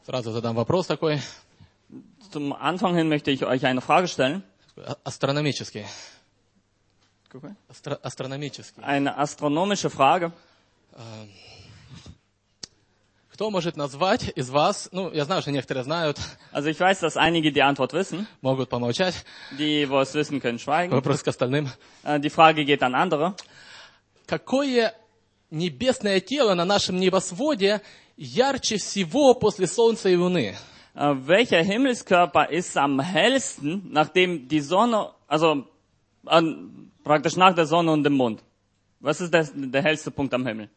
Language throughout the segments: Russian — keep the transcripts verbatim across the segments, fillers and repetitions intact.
Сразу задам вопрос такой. Zum Anfang hin möchte ich euch eine Frage stellen. Астрономический. Астро- астрономический. Eine astronomische Frage. Кто может назвать из вас, ну, я знаю, что некоторые знают, Also ich weiß, dass einige die Antwort wissen. могут помолчать, Die, wo es wissen, können schweigen. вопрос к остальным. Äh, Die Frage geht an andere. Какое небесное тело на нашем небосводе ярче всего после Солнца и Луны? Äh, Welcher Himmelskörper ist am hellsten, nachdem die Sonne, also an, praktisch nach der Sonne und dem Mond? Was ist der, der hellste Punkt am Himmel?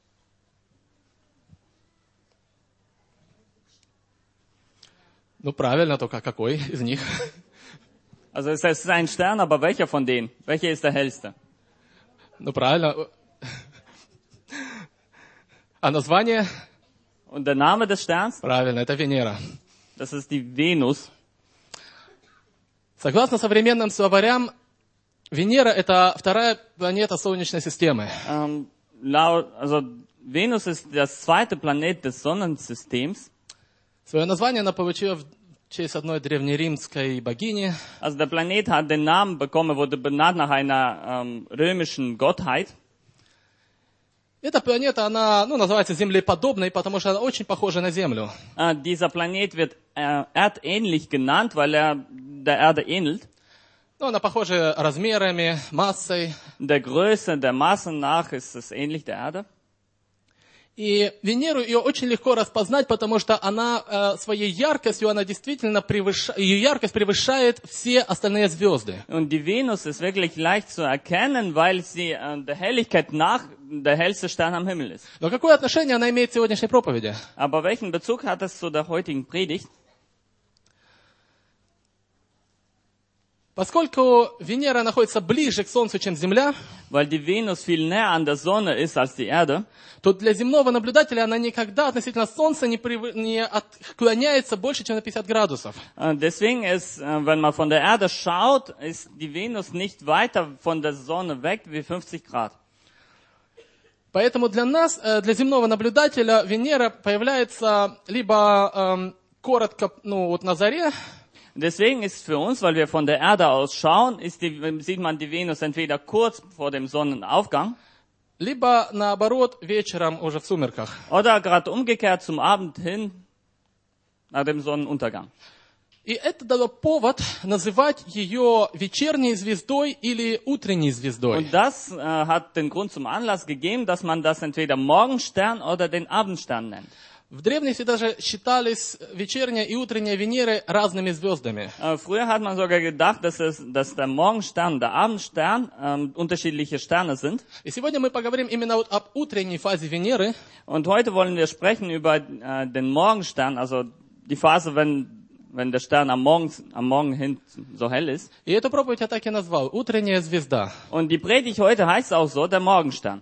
Ну, правильно, только какой из них? Also es ist ein Stern, aber welcher von denen? Welcher ist der hellste? Ну, правильно. А название? Und der Name des Sterns? Правильно, это Венера. Das ist die Venus. Согласно современным словарям, Венера — это вторая планета Солнечной системы. Ähm, laut, also Venus ist das zweite Planet des Sonnensystems. Свое название она получила в честь одной древнеримской богини. Also der Planet hat den Namen bekommen, wurde benannt nach einer ähm, römischen Gottheit. Эта планета, она, ну, называется землеподобной, потому что она очень похожа на Землю. Äh, dieser Planet wird äh, erdähnlich genannt, weil er der Erde ähnelt. Ну, она похожа размерами, массой. Der Größe, der Masse nach ist es ähnlich der Erde. И Венеру ее очень легко распознать, потому что она э, своей яркостью, она действительно превышает, ее яркость превышает все остальные звезды. Und die Venus ist wirklich leicht zu erkennen, weil sie äh, der Helligkeit nach der hellste Stern am Himmel ist. Но какое отношение она имеет к сегодняшней проповеди? Aber welchen Bezug hat es zu der heutigen Predigt? Поскольку Венера находится ближе к Солнцу, чем Земля, Weil die Venus viel näher an der Sonne ist als die Erde, то для земного наблюдателя она никогда относительно Солнца не, прив... не отклоняется больше, чем на пятьдесят градусов. Äh, Deswegen ist, äh, wenn man von der Erde schaut, ist die Venus nicht weiter von der Sonne weg wie fünfzig Grad. Поэтому для нас, э, для земного наблюдателя, Венера появляется либо эм, коротко, ну, вот на заре, Deswegen ist für uns, weil wir von der Erde aus schauen, ist die, sieht man die Venus entweder kurz vor dem Sonnenaufgang либо, наоборот, вечером уже в сумерках. oder gerade umgekehrt zum Abend hin nach dem Sonnenuntergang. И это дало повод называть ее вечерней звездой или утренней звездой. Und das äh, hat den Grund zum Anlass gegeben, dass man das entweder Morgenstern oder den Abendstern nennt. В древности даже считались вечерняя и утренняя Венеры разными звездами. Äh, früher hat man sogar gedacht, dass, es, dass der Morgenstern und der Abendstern ähm, unterschiedliche Sterne sind. И сегодня мы поговорим именно вот об утренней фазе Венеры. Und heute wollen wir sprechen über äh, den Morgenstern, also die Phase, wenn, wenn der Stern am Morgen, am Morgen hin so hell ist. И эту проповедь я так и назвал «Утренняя звезда». Und die Predigt heute heißt auch so, der Morgenstern.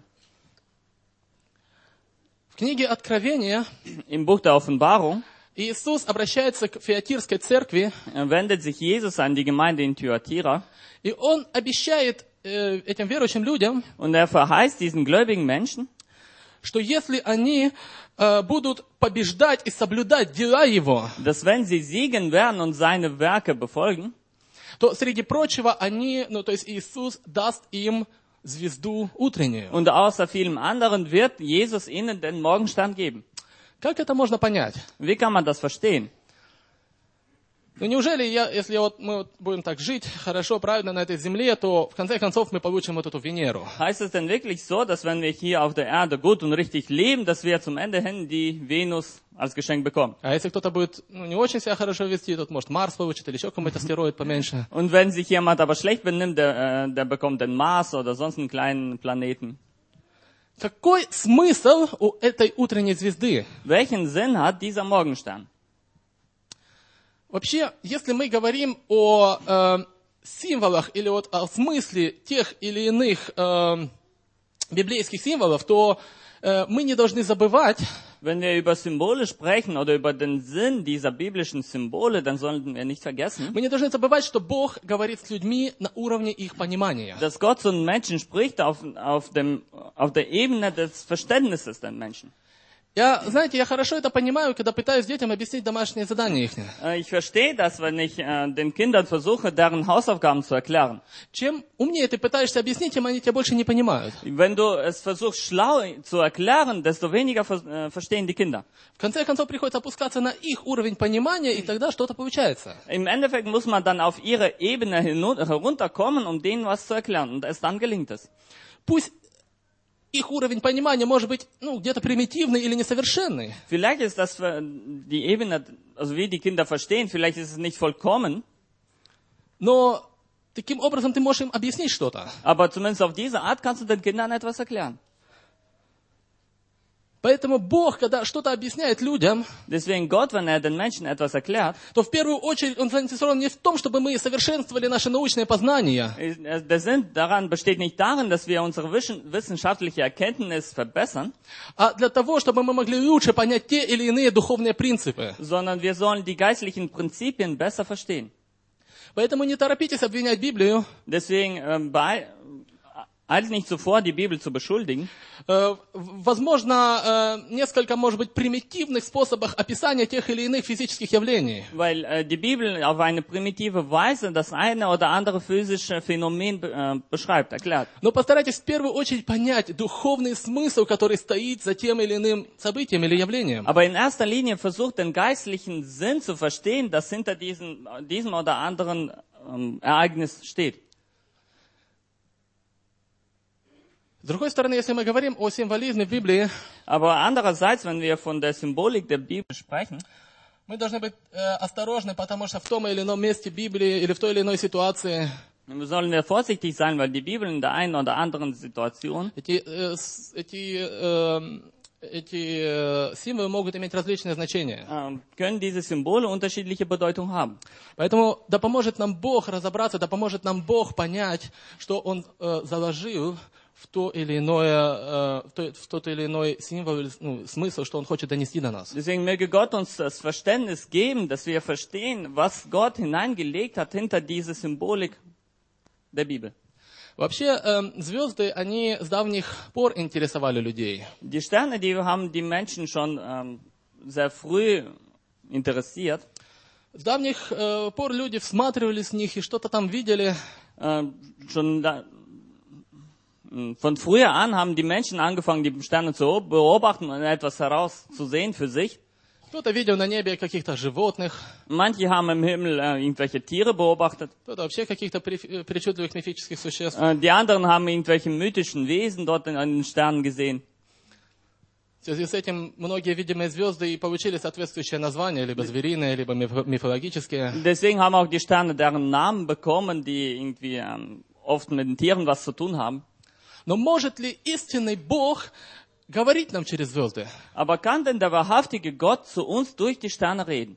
В книге Откровения Im Buch der Offenbarung Иисус обращается к Фиатирской церкви, äh, wendet sich Jesus an die Gemeinde in Thyatira и Он обещает э, этим верующим людям, und er verheißt diesen gläubigen Menschen, что если они э, будут побеждать и соблюдать дела Его, dass wenn sie siegen werden und seine Werke befolgen, то среди прочего они, ну то есть Иисус даст им звезду утреннюю. und außer vielem anderen wird Jesus ihnen den Morgenstern geben. Как это можно понять? Wie kann man das verstehen? Ну неужели, я, если вот мы вот будем так жить хорошо, правильно на этой земле, то в конце концов мы получим вот эту Венеру? Heißt es denn wirklich so, dass wenn wir hier auf der Erde gut und richtig leben, dass wir zum Ende hin die Venus als Geschenk bekommen? А если кто-то будет ну, не очень себя хорошо вести, тот может Марс получит или еще какой-нибудь астероид поменьше. Und wenn sich jemand aber schlecht benimmt, der, äh, der bekommt den Mars oder sonst einen kleinen Planeten. Какой смысл у этой утренней звезды? Welchen Sinn hat dieser Morgenstern? Вообще, если мы говорим о э, символах или вот о смысле тех или иных э, библейских символов, то э, мы не должны забывать, Wenn wir über Symbole sprechen oder über den Sinn dieser biblischen Symbole, dann sollten wir nicht vergessen, мы не должны забывать, что Бог говорит с людьми на уровне их понимания. dass Gott zu den Menschen spricht auf, auf, dem, auf der Ebene des Verständnisses der Menschen. Я, знаете, я хорошо это понимаю, когда пытаюсь детям объяснить домашние задания их. Äh, Ich verstehe das, wenn ich äh, den Kindern versuche, deren Hausaufgaben zu erklären. Чем умнее ты пытаешься объяснить им, они тебя больше не понимают. Wenn du es versuchst, schlau zu erklären, desto weniger ver äh, verstehen die Kinder. В конце концов, приходится опускаться на их уровень понимания, и тогда что-то получается. Im Endeffekt muss man dann auf ihre Ebene herunterkommen, um denen was zu erklären. Und erst dann gelingt es. Пусть их уровень понимания может быть, ну, где-то примитивный или несовершенный. Vielleicht ist das für die Ebene, also wie die Kinder verstehen, vielleicht ist es nicht vollkommen, Но таким образом ты можешь им объяснить что-то. aber zumindest auf diese Art kannst du den Kindern etwas erklären. Поэтому Бог, когда что-то объясняет людям, Deswegen Gott, wenn er den Menschen etwas erklärt, то в первую очередь Он заинтересован не в том, чтобы мы совершенствовали наши научные познания, ist- der Sinn daran besteht nicht darin, dass wir unsere wischen- wissenschaftliche Erkenntnis verbessern, а для того, чтобы мы могли лучше понять те или иные духовные принципы. sondern wir sollen die geistlichen Prinzipien besser verstehen. Поэтому не торопитесь обвинять Библию. Deswegen ähm, bei, eilt nicht zuvor, die Bibel zu beschuldigen. Э, Возможно, э, несколько, может быть, примитивных способах описания тех или иных физических явлений. Weil äh, die Bibel auf eine primitive Weise das eine oder andere physische Phänomen be- äh, beschreibt, erklärt. Но постарайтесь в первую очередь понять духовный смысл, который стоит за тем или иным событием или явлением. Aber in erster Linie versucht den geistlichen Sinn zu verstehen, das hinter diesem, diesem oder anderen ähm, Ereignis steht. С другой стороны, если мы говорим о символизме в Библии, Aber andererseits, wenn wir von der Symbolik der Bibel sprechen, мы должны быть э, осторожны, потому что в том или ином месте Библии или в той или иной ситуации wir sollen ja vorsichtig sein, weil die Bibel in der einen oder anderen Situation эти, э, с- эти, э, эти э, символы могут иметь различные значения. äh, können diese Symbole unterschiedliche Bedeutung haben. Поэтому да поможет нам Бог разобраться, да поможет нам Бог понять, что Он э, заложил в то или иное, э, в, то, в тот или иной символ, или, ну, смысл, что Он хочет донести до нас. Deswegen möge Gott uns das Verständnis geben, dass wir verstehen, was Gott hineingelegt hat hinter diese Symbolik der Bibel. Вообще, э, звезды, они с давних пор интересовали людей. Die Sterne, die haben die Menschen schon ähm, sehr früh interessiert. С давних э, пор люди всматривались в них и что-то там видели. Äh, schon da, mh, von früher an haben die Menschen angefangen, die Sterne zu beobachten und etwas herauszusehen für sich. Кто-то видел на небе каких-то животных, Manche haben im Himmel äh, irgendwelche Tiere beobachtet. кто-то вообще каких-то при- причудливых мифических существ. Äh, die anderen haben irgendwelche mythischen Wesen dort in, an den Sternen gesehen. В связи с этим многие видимые звезды и получили соответствующее название, либо звериные, либо миф- мифологические. Deswegen haben auch die Sterne deren Namen bekommen, die irgendwie ähm, oft mit den Tieren was zu tun haben. Но может ли истинный Бог говорить нам через звезды? Aber kann denn der wahrhaftige Gott zu uns durch die Sterne reden?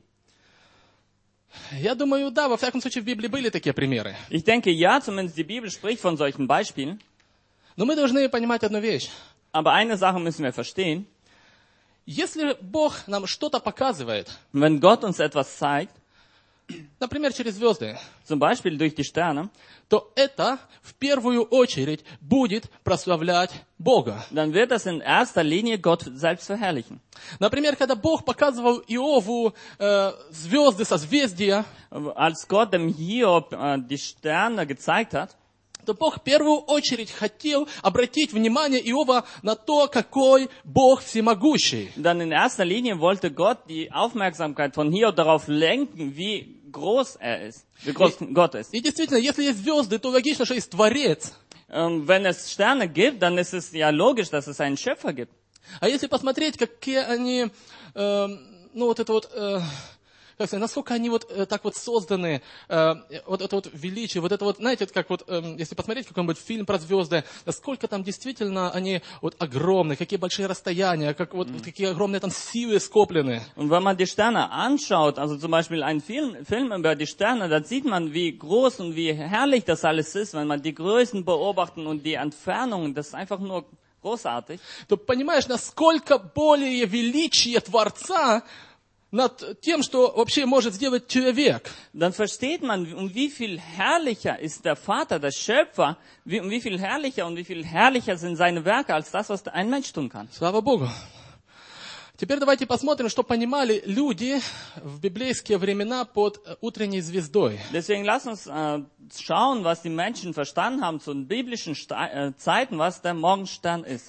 Я думаю, да, во всяком случае в Библии были такие примеры. Ich denke ja, zumindest die Bibel spricht von solchen Beispielen. Но мы должны понимать одну вещь. Aber eine Sache müssen wir verstehen. Если Бог нам что-то показывает, Wenn Gott uns etwas zeigt, например, через звезды, zum Beispiel durch die Sterne, то это в первую очередь будет прославлять Бога. dann wird das in erster Linie Gott selbst verherrlichen. Например, когда Бог показывал Иову э, звезды, созвездия, Als Gott dem Hiob äh, die Sterne gezeigt hat, то Бог в первую очередь хотел обратить внимание Иова на то, какой Бог всемогущий. dann in erster Linie wollte Gott die Aufmerksamkeit von Hiob darauf lenken, wie groß er ist, wie groß Gott ist. И действительно, если есть звезды, то логично, что есть Творец. Ähm, wenn es Sterne gibt, dann ist es ja logisch, dass es einen Schöpfer gibt. А если посмотреть, какие они, э, ну вот это вот, э, как сказать, насколько они вот э, так вот созданы, э, вот это вот величие, вот это вот, знаете, это как вот, э, если посмотреть какой-нибудь фильм про звезды, насколько там действительно они вот огромные, какие большие расстояния, как вот mm. какие огромные там силы скоплены. Und wenn man die Sterne anschaut, also zum Beispiel einen Film, Film über die Sterne, dann sieht man, wie groß und wie herrlich das alles ist, wenn man die Größen beobachten und die Entfernungen, das ist einfach nur großartig. То понимаешь, насколько более величие Творца над тем, что вообще может сделать человек. Dann versteht man, um wie viel herrlicher ist der Vater, der Schöpfer, wie, um wie viel herrlicher und wie viel herrlicher sind seine Werke als das, was ein Mensch tun kann. Слава Богу. Теперь давайте посмотрим, что понимали люди в библейские времена под утренней звездой. Deswegen lass uns äh, schauen, was die Menschen verstanden haben zu den biblischen Sta- äh, Zeiten, was der Morgenstern ist.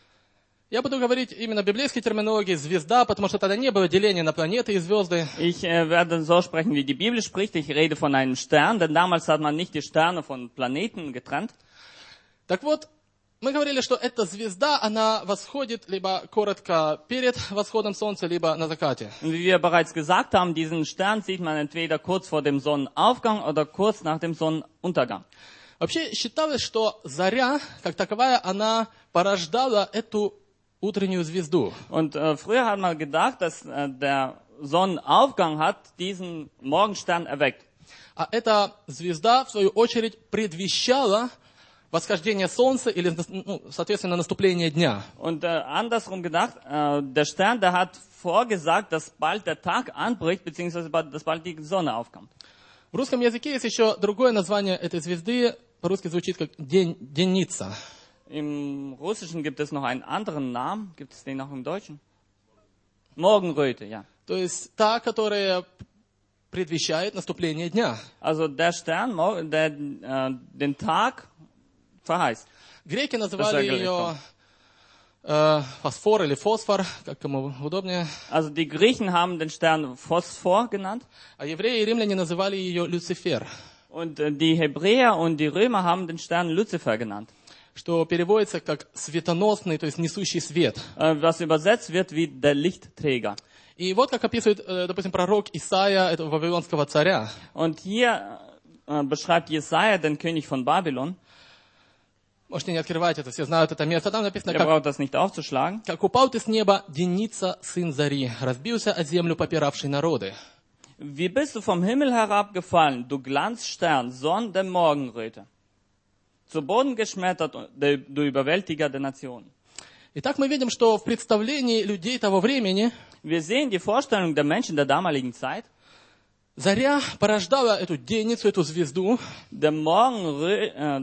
Я буду говорить именно библейской терминологии «звезда», потому что тогда не было деления на планеты и звезды. Ich äh, werde so sprechen, wie die Bibel spricht. Ich rede von einem Stern, denn damals hat man nicht die Sterne von Planeten getrennt. Так вот, мы говорили, что эта звезда, она восходит либо коротко перед восходом солнца, либо на закате. Und wie wir bereits gesagt haben, diesen Stern sieht man entweder kurz vor dem Sonnenaufgang oder kurz nach dem Sonnenuntergang. Вообще считалось, что заря, как таковая, она порождала эту утреннюю звезду. Und äh, früher hat man gedacht, dass äh, der Sonnenaufgang hat diesen Morgenstern erweckt. А эта звезда, в свою очередь, предвещала восхождение солнца или, ну, соответственно, наступление дня. Und äh, andersrum gedacht, äh, der Stern, der hat vorgesagt, dass bald der Tag anbricht, beziehungsweise dass bald die Sonne aufkommt. В русском языке есть еще другое название этой звезды, по-русски звучит как день, денница. Im Russischen gibt es noch einen anderen Namen. Gibt es den auch im Deutschen? Morgenröte, ja. То есть та, которая предвещает наступление дня. Also der Stern, der äh, den Tag verheißt. Греки называли ее äh, фосфор или фосфор, как кому удобнее. Also die Griechen haben den Stern Phosphor genannt. А евреи и римляне называли ее Люцифер. Und äh, die Hebräer und die Römer haben den Stern Luzifer genannt. Что переводится как светоносный, то есть несущий свет. Äh, was übersetzt wird wie der Lichtträger. И вот как описывает, допустим, пророк Исаия, этого вавилонского царя. Und hier äh, beschreibt Jesaja den König von Babylon. Можете не открывать это, все знают это место. Там написано, Ihr как, braucht das nicht aufzuschlagen. как упал ты с неба, Деница, сын Зари, разбился о землю попиравший народы. Wie bist du vom Himmel herabgefallen, du Glanzstern, Sonn der Morgenröte? Zu Boden geschmettert, du Überwältiger der Nationen. Итак, мы видим, что в представлении людей того времени Wir sehen die Vorstellung der Menschen der damaligen Zeit. Заря порождала эту денницу, эту звезду. Der Morgenrö- äh,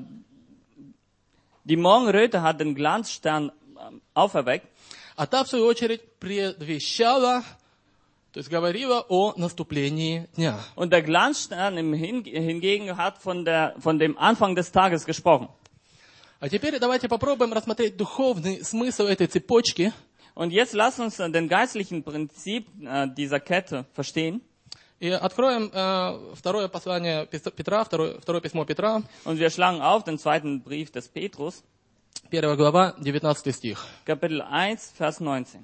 die Morgenröte hat den Glanzstern äh, auferweckt. А та, в свою очередь, предвещала, то есть говорила о наступлении дня. Und der Glanzstern im Hin- hingegen hat von, der, von dem Anfang des Tages gesprochen. А теперь давайте попробуем рассмотреть духовный смысл этой цепочки. Und jetzt lasst uns den geistlichen Prinzip äh, dieser Kette verstehen. И откроем э, второе послание Петра, второе, второе письмо Петра. Und wir schlagen auf den zweiten Brief des Petrus, Первая глава, девятнадцатый стих. Kapitel eins, Vers neunzehn.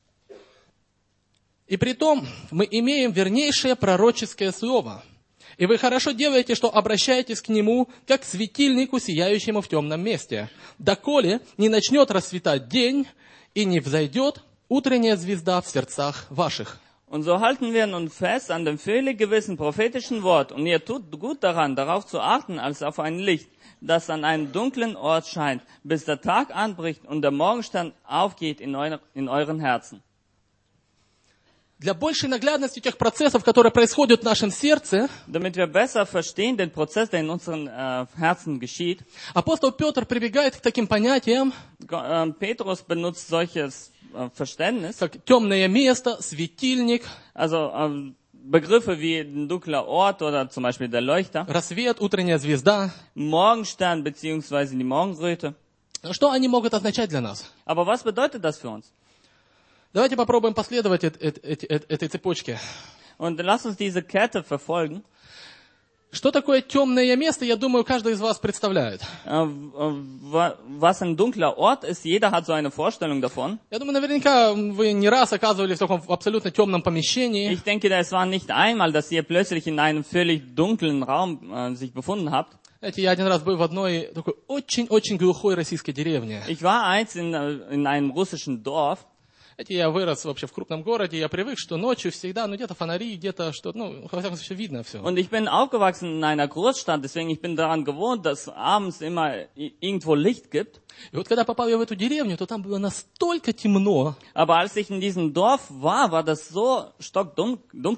«И притом мы имеем вернейшее пророческое слово, и вы хорошо делаете, что обращаетесь к нему, как к светильнику, сияющему в темном месте, доколе не начнет расцветать день, и не взойдет утренняя звезда в сердцах ваших». Und so halten wir nun fest an dem völlig gewissen prophetischen Wort, und ihr tut gut daran, darauf zu achten, als auf ein Licht, das an einem dunklen Ort scheint, bis der Tag anbricht und der Morgenstern aufgeht in, eure, in euren Herzen. Для большей наглядности тех процессов, которые происходят в нашем сердце, Damit wir besser verstehen den Prozess, der in unseren äh, Herzen geschieht, апостол Петр прибегает к таким понятиям, äh, Petrus benutzt solches äh, Verständnis, как темное место, светильник, also äh, Begriffe wie ein dunkler Ort oder zum Beispiel der Leuchter, рассвет, утренняя звезда. Morgenstern beziehungsweise die Morgenröte. Что они могут означать для нас? Aber was bedeutet das für uns? Давайте попробуем последовать эт- эт- эт- эт- этой цепочке. Und lass uns diese Kette verfolgen. Что такое темное место, я думаю, каждый из вас представляет. Äh, wa- Was ein dunkler Ort ist, jeder hat so eine Vorstellung davon. Я думаю, наверняка вы не раз оказывались в таком абсолютно темном помещении. Ich denke, es war nicht einmal, dass ihr plötzlich in einem völlig dunklen Raum äh, sich befunden habt. Знаете, я один раз был в одной такой очень-очень глухой российской деревне. Ich war einst in, äh, in einem russischen Dorf. Знаете, я вырос вообще в крупном городе, я привык, что ночью всегда, ну, где-то фонари, где-то что-то, ну, во всяком случае, видно все. Und ich bin aufgewachsen in einer Großstadt, deswegen ich bin daran gewohnt, dass abends immer i- irgendwo Licht gibt. И вот когда попал я в эту деревню, то там было настолько темно, Aber als ich in diesem Dorf war, war das so stockdunkel.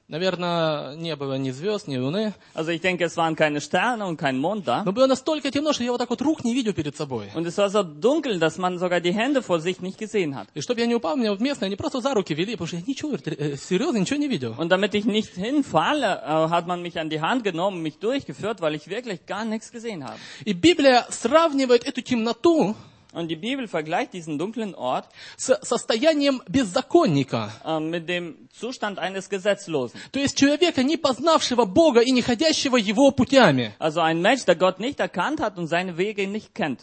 Наверное, не было ни звезд, ни луны. Also ich denke, es waren keine Sterne und kein Mond da. Но было настолько темно, что я вот так вот рук не видел перед собой. Und es war so dunkel, dass man sogar die Hände vor sich nicht gesehen hat. И чтобы я не упал, меня вот местные, они просто за руки вели, потому что я ничего, э, серьезно, ничего не видел. Und damit ich nicht hinfalle, äh, hat man mich an die Hand genommen, mich durchgeführt, weil ich wirklich gar nichts gesehen habe. И Библия сравнивает эту темноту Und die Bibel vergleicht diesen dunklen Ort с состоянием беззаконника. äh, mit dem Zustand eines Gesetzlosen. То есть человека, не познавшего Бога и не ходящего Его путями. Also ein Mensch, der Gott nicht erkannt hat und seine Wege nicht kennt.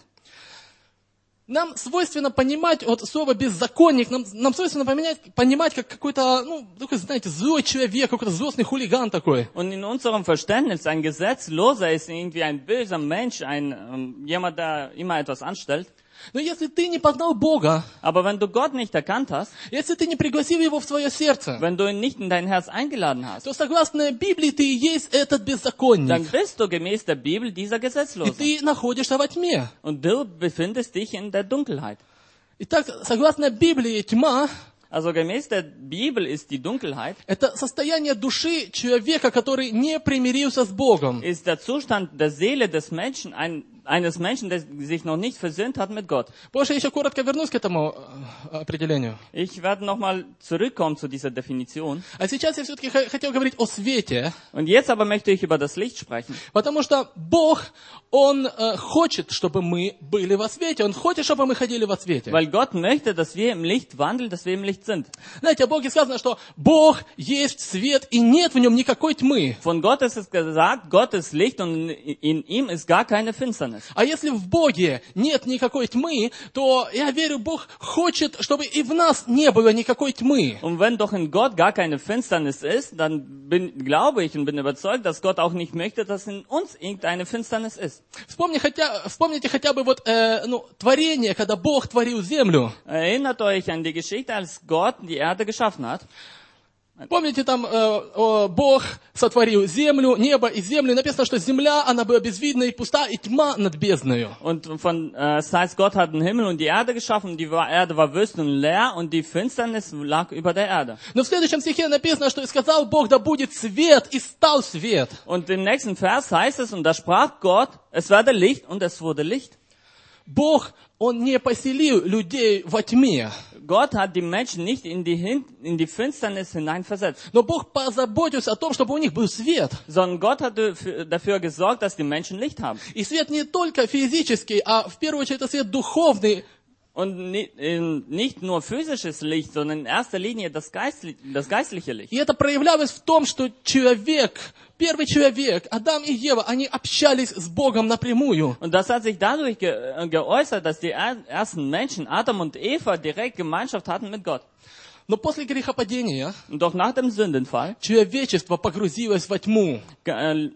Нам свойственно понимать вот слово «беззаконник», нам, нам свойственно поменять, понимать как какой-то, ну, такой, знаете, злой человек, какой-то злостный хулиган такой. Und in unserem Verständnis, ein Gesetzloser ist irgendwie ein böser Mensch, ein ähm, jemand, der immer etwas anstellt. Но если ты не познал Бога, Aber wenn du Gott nicht erkannt hast, если ты не пригласил Его в свое сердце, wenn du ihn nicht in dein Herz eingeladen hast, то согласно Библии ты и есть этот dann беззаконник. bist du gemäß der Bibel dieser И Gesetzlose. ты находишься во тьме. Und du befindest dich in der Dunkelheit. Итак, согласно Библии, тьма Also gemäß der Bibel ist die Dunkelheit, — это состояние души человека, который не примирился с Богом. ist der Zustand der Seele des Menschen, ein, eines Menschen, der sich noch nicht versöhnt hat mit Gott. Позже я еще коротко вернусь к этому э, определению. Ich werde nochmal zurückkommen zu dieser Definition. А сейчас я все-таки х- хотел говорить о свете, Und jetzt aber möchte ich über das Licht sprechen. потому что Бог, Он э, хочет, чтобы мы были во свете. Он хочет, чтобы мы ходили во свете. Weil Gott möchte, dass wir im Licht wandeln, dass wir im Licht sind. Знаете, о Боге сказано, что Бог есть свет, и нет в нем никакой тьмы. Von Gott ist es gesagt, Gott ist Licht und in ihm ist gar keine Finsternis. А если в Боге нет никакой тьмы, то я верю, Бог хочет, чтобы и в нас не было никакой тьмы. Und wenn doch in Gott gar keine Finsternis ist, dann bin, glaube ich und bin überzeugt, dass Gott auch nicht möchte, dass in uns irgendeine Finsternis ist. Вспомни хотя, вспомните хотя бы вот, э, ну, творение, когда Бог творил землю. Erinnert euch an die Geschichte, als Gott die Erde geschaffen hat. Помните, там э, э, Бог сотворил землю, небо и землю. И написано, что земля, она была безвидна и пуста, и тьма над бездною. Und von, äh, das heißt, Gott hat den Himmel und die Erde geschaffen, die war, Erde war wüst und leer und die Finsternis lag über der Erde. Но в следующем стихе написано, что «И сказал Бог, да будет свет, и стал свет». Und im nächsten Vers heißt es, und da sprach Gott, es werde Licht und es wurde Licht. Бог, Он не поселил людей во тьме. Gott hat die Menschen nicht in die, Hin in die Finsternis hineinversetzt, Но Бог позаботился о том, чтобы у них был свет. sondern Gott hat dafür, dafür gesorgt, dass die Menschen Licht haben. И свет не только физический, а в первую очередь это свет духовный. Und ni- in- nicht nur physisches Licht, sondern in erster Linie das, Geistli das geistliche Licht. И это проявлялось в том, что человек, первый человек, Адам и Ева, они общались с Богом напрямую. Und das hat sich dadurch ge äh, geäußert, dass die er ersten Menschen, Adam und Eva, direkt Gemeinschaft hatten mit Gott. Но после грехопадения Und doch nach dem Sündenfall, человечество погрузилось во тьму. ge- äh,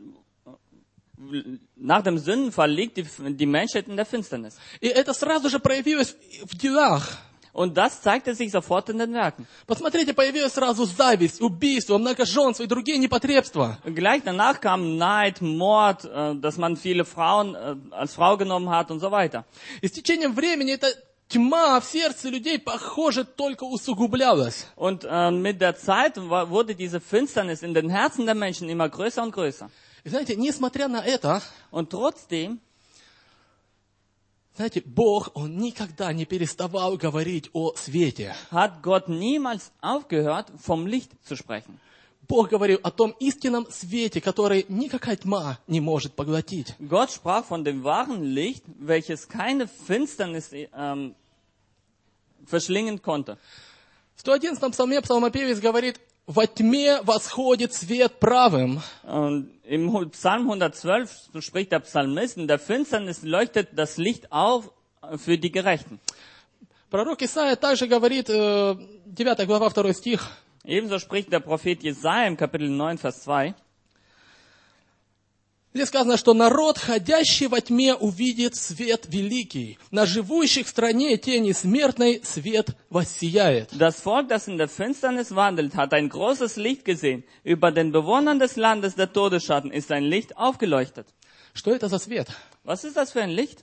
nach dem Sündenfall liegt die, die Menschheit in der Finsternis. И это сразу же проявилось в делах. Und das zeigte sich sofort in den Werken. Посмотрите, появилась сразу зависть, убийство, многоженство и другие непотребства. Gleich danach kam Neid, Mord, äh, dass man viele Frauen äh, als Frau genommen hat und so weiter. И с течением времени эта тьма в сердце людей, похоже, только усугублялась. Und äh, mit der Zeit wa- wurde diese Finsternis in den Herzen der Menschen immer größer und größer. И знаете, несмотря на это, Und trotzdem знаете, Бог, Он никогда не переставал говорить о свете. hat Gott niemals aufgehört, vom Licht zu sprechen. Бог говорил о том истинном свете, который никакая тьма не может поглотить. Gott sprach von dem wahren Licht, welches keine Finsternis ähm, verschlingen konnte. В сто одиннадцатом псалме псалмопевец говорит: «Во тьме восходит свет правым». Und im Psalm hundertzwölf spricht der Psalmist, in der Finsternis leuchtet das Licht auf für die Gerechten. Пророк Исаия также говорит, э, девятая глава, второй стих, Ebenso spricht der Prophet Jesaja im Kapitel neun, Vers zwei. Здесь сказано, что народ, ходящий во тьме, увидит свет великий. На живущих в стране тени смертной свет воссияет. Das Volk, das in der Finsternis wandelt, hat ein großes Licht gesehen. Über den Bewohnern des Landes der Todesschatten ist ein Licht aufgeleuchtet. Что это за свет? Was ist das für ein Licht?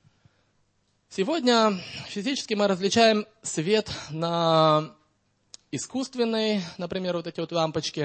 Сегодня физически мы различаем свет на искусственный, например, вот эти вот лампочки.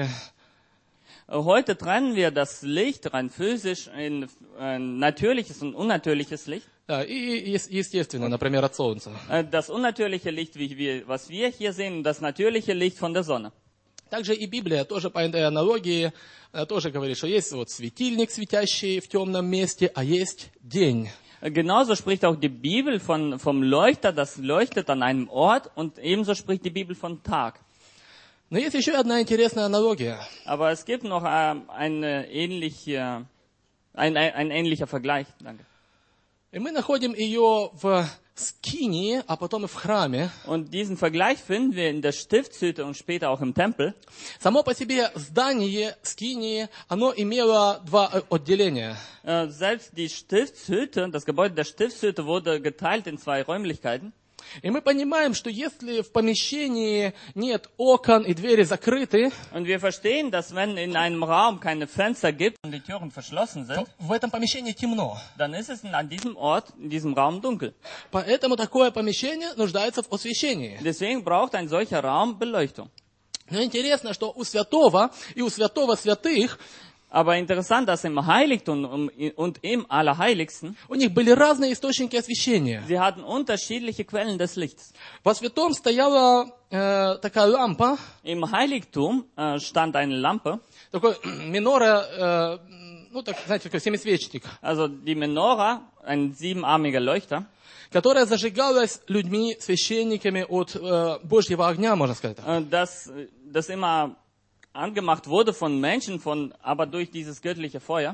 Heute trennen wir das Licht rein physisch in äh, natürliches und unnatürliches Licht. Да, и, и ес- естественный, например, от солнца. Äh, Das unnatürliche Licht, wie wir, was wir hier sehen, und das natürliche Licht von der Sonne. Также и Библия тоже по этой аналогии э, тоже говорит, что есть вот светильник, светящий в темном месте, а есть день. Genauso spricht auch die Bibel von, vom Leuchter, das leuchtet an einem Ort, und ebenso spricht die Bibel von Tag. Но есть еще одна интересная аналогия. Aber es gibt noch äh, eine ähnliche, ein, ein, ein ähnlicher Vergleich. Danke. И мы находим ее в Скинии, а потом и в храме. Und diesen Vergleich finden wir in der Stiftshütte und später auch im Tempel. Само по себе здание Скинии, оно имело два э, отделения. Äh, Selbst die Stiftshütte, das Gebäude der Stiftshütte wurde geteilt in zwei Räumlichkeiten. И мы понимаем, что если в помещении нет окон и двери закрыты, Und wir verstehen, dass wenn in einem Raum keine Fenster gibt und die Türen verschlossen то sind, в этом помещении темно. dann ist es in- an diesem Ort, in diesem Raum dunkel. Поэтому такое помещение нуждается в освещении. Deswegen braucht ein solcher Raum Beleuchtung. Но интересно, что у святого и у святого святых Aber interessant, dass im Heiligtum und im Allerheiligsten, у них были разные источники освещения. sie hatten unterschiedliche Quellen des Lichts. Во святом стояла э, такая лампа, Im Heiligtum äh, stand eine Лампа, такой минора, э, ну так, знаете, такой семисвечник, also die Menora, ein siebenarmiger Leuchter, которая зажигалась людьми, священниками от э, Божьего огня, можно сказать так. äh, das, das immer angemacht wurde von Menschen, von, aber durch dieses göttliche Feuer.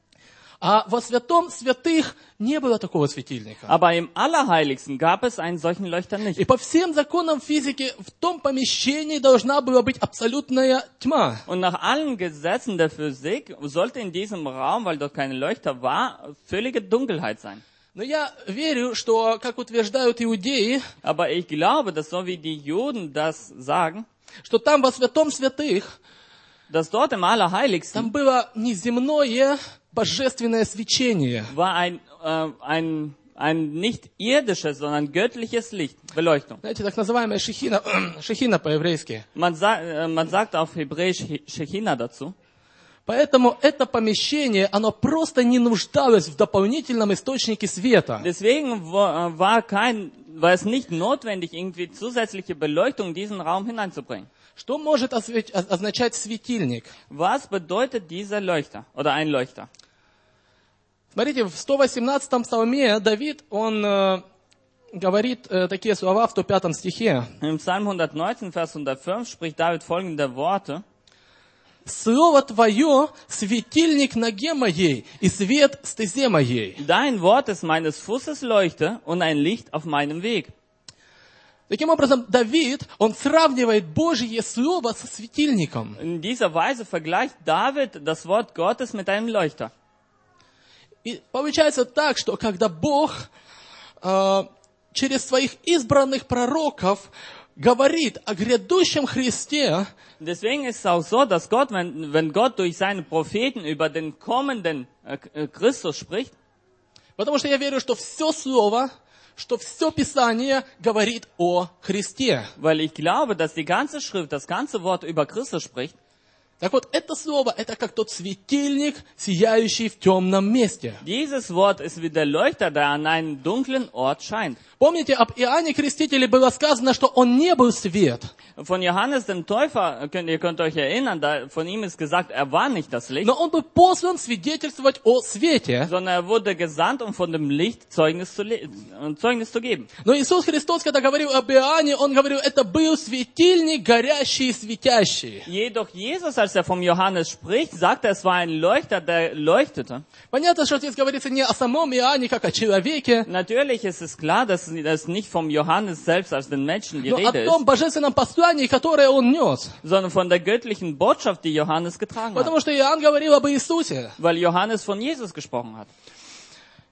А во святом святых не было такого светильника. Aber im Allerheiligsten gab es einen solchen Leuchter nicht. И по всем законам физики в том помещении должна была быть абсолютная тьма. Und nach allen Gesetzen der Physik sollte in diesem Raum, weil dort keine Leuchter war, völlige Dunkelheit sein. Но я верю, что, как утверждают иудеи, Aber ich glaube, dass so wie die Juden das sagen, что там во святом святых dass dort im Allerheiligsten там было неземное божественное свечение. war ein, äh, ein, ein nicht irdisches, sondern göttliches Licht, Beleuchtung. Знаете, так называемая шехина, шехина по-еврейски. Man, sa äh, man sagt auf Hebräisch Shechina dazu. Поэтому это помещение, оно просто не нуждалось в дополнительном источнике света. Deswegen war, äh, war, kein, war es nicht notwendig, irgendwie zusätzliche Beleuchtung in diesen Raum hineinzubringen. Что может осве- означать светильник? Was bedeutet dieser Leuchter oder ein Leuchter? Смотрите, в сто восемнадцатом псалме Давид, он э, говорит э, такие слова в сто пятом стихе. Im Psalm hundertneunzehn, Vers hundertfünf spricht David folgende Worte. «Слово Твое — светильник ноге моей и свет стезе моей». Dein Wort ist meines Fußes Leuchte und ein Licht auf meinem Weg. Таким образом, Давид, он сравнивает Божье Слово со светильником. In dieser Weise vergleicht David das Wort Gottes mit einem Leuchter. И получается так, что когда Бог э, через своих избранных пророков говорит о грядущем Христе, Deswegen ist es auch so, dass Gott, wenn, wenn Gott durch seine Propheten über den kommenden äh, Christus spricht, потому что я верю, что все Слово, что все Писание говорит о Христе. weil ich glaube, dass die ganze Schrift, das ganze Wort über Christus spricht, Так вот, это слово, это как тот светильник, сияющий в темном месте. dieses Wort ist wie der Leuchter, der an einem dunklen Ort scheint. Помните, об Иоанне Крестителе было сказано, что он не был свет. Von Johannes dem Täufer, könnt, ihr könnt euch erinnern, da, von ihm ist gesagt, er war nicht das Licht, Но он был послан свидетельствовать о свете. sondern er wurde gesandt, um von dem Licht Zeugnis zu, le- äh, Zeugnis zu geben. Но Иисус Христос, когда говорил об Иоанне, он говорил, это был светильник, горящий и светящий. Jedoch Jesus, als er vom Johannes spricht, sagt er, es war ein Leuchter, der leuchtete. Понятно, что здесь говорится не о самом Иоанне, как о человеке, Natürlich ist es klar, dass das nicht vom Johannes selbst als den Menschen die но о Rede том ist, божественном послании, которое он нес. sondern von der göttlichen Botschaft, die Johannes getragen hat. Потому что Иоанн говорил об Иисусе. Weil Johannes von Jesus gesprochen hat.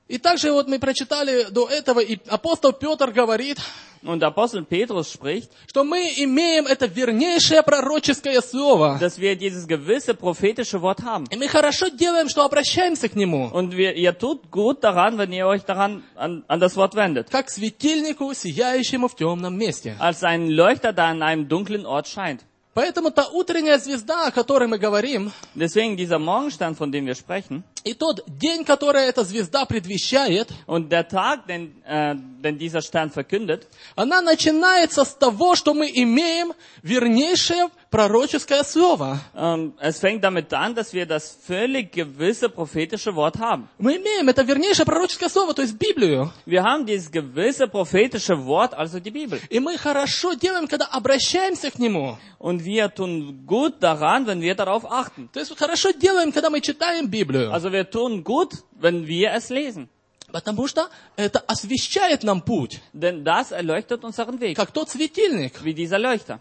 И также вот мы прочитали до этого, и апостол Петр говорит, Und Apostel Petrus spricht, что мы имеем это вернейшее пророческое слово. dass wir dieses gewisse prophetische Wort haben. И мы хорошо делаем, что обращаемся к нему. Und wir, ihr tut gut daran, wenn ihr euch daran an, an das Wort wendet. Как светильнику, сияющему в темном месте. Als ein Leuchter, der an einem dunklen Ort scheint. Поэтому та утренняя звезда, о которой мы говорим, Deswegen dieser Morgenstern, von dem wir sprechen, и тот день, который эта звезда предвещает, und der Tag, den, äh, den dieser Stern verkündet, она начинается с того, что мы имеем вернейшее пророческое слово. ähm, es fängt damit an, dass wir das völlig gewisse prophetische Wort haben. Мы имеем это вернейшее пророческое слово, то есть Библию. Wir haben dieses gewisse prophetische Wort, also die Bibel. И мы хорошо делаем, когда обращаемся к нему. Und wir tun gut daran, wenn wir darauf achten. То есть хорошо делаем, когда мы читаем Библию. Also wir tun gut, wenn wir es lesen. Потому что это освещает нам путь, Denn das erleuchtet unseren Weg, как тот светильник. wie dieser Leuchter.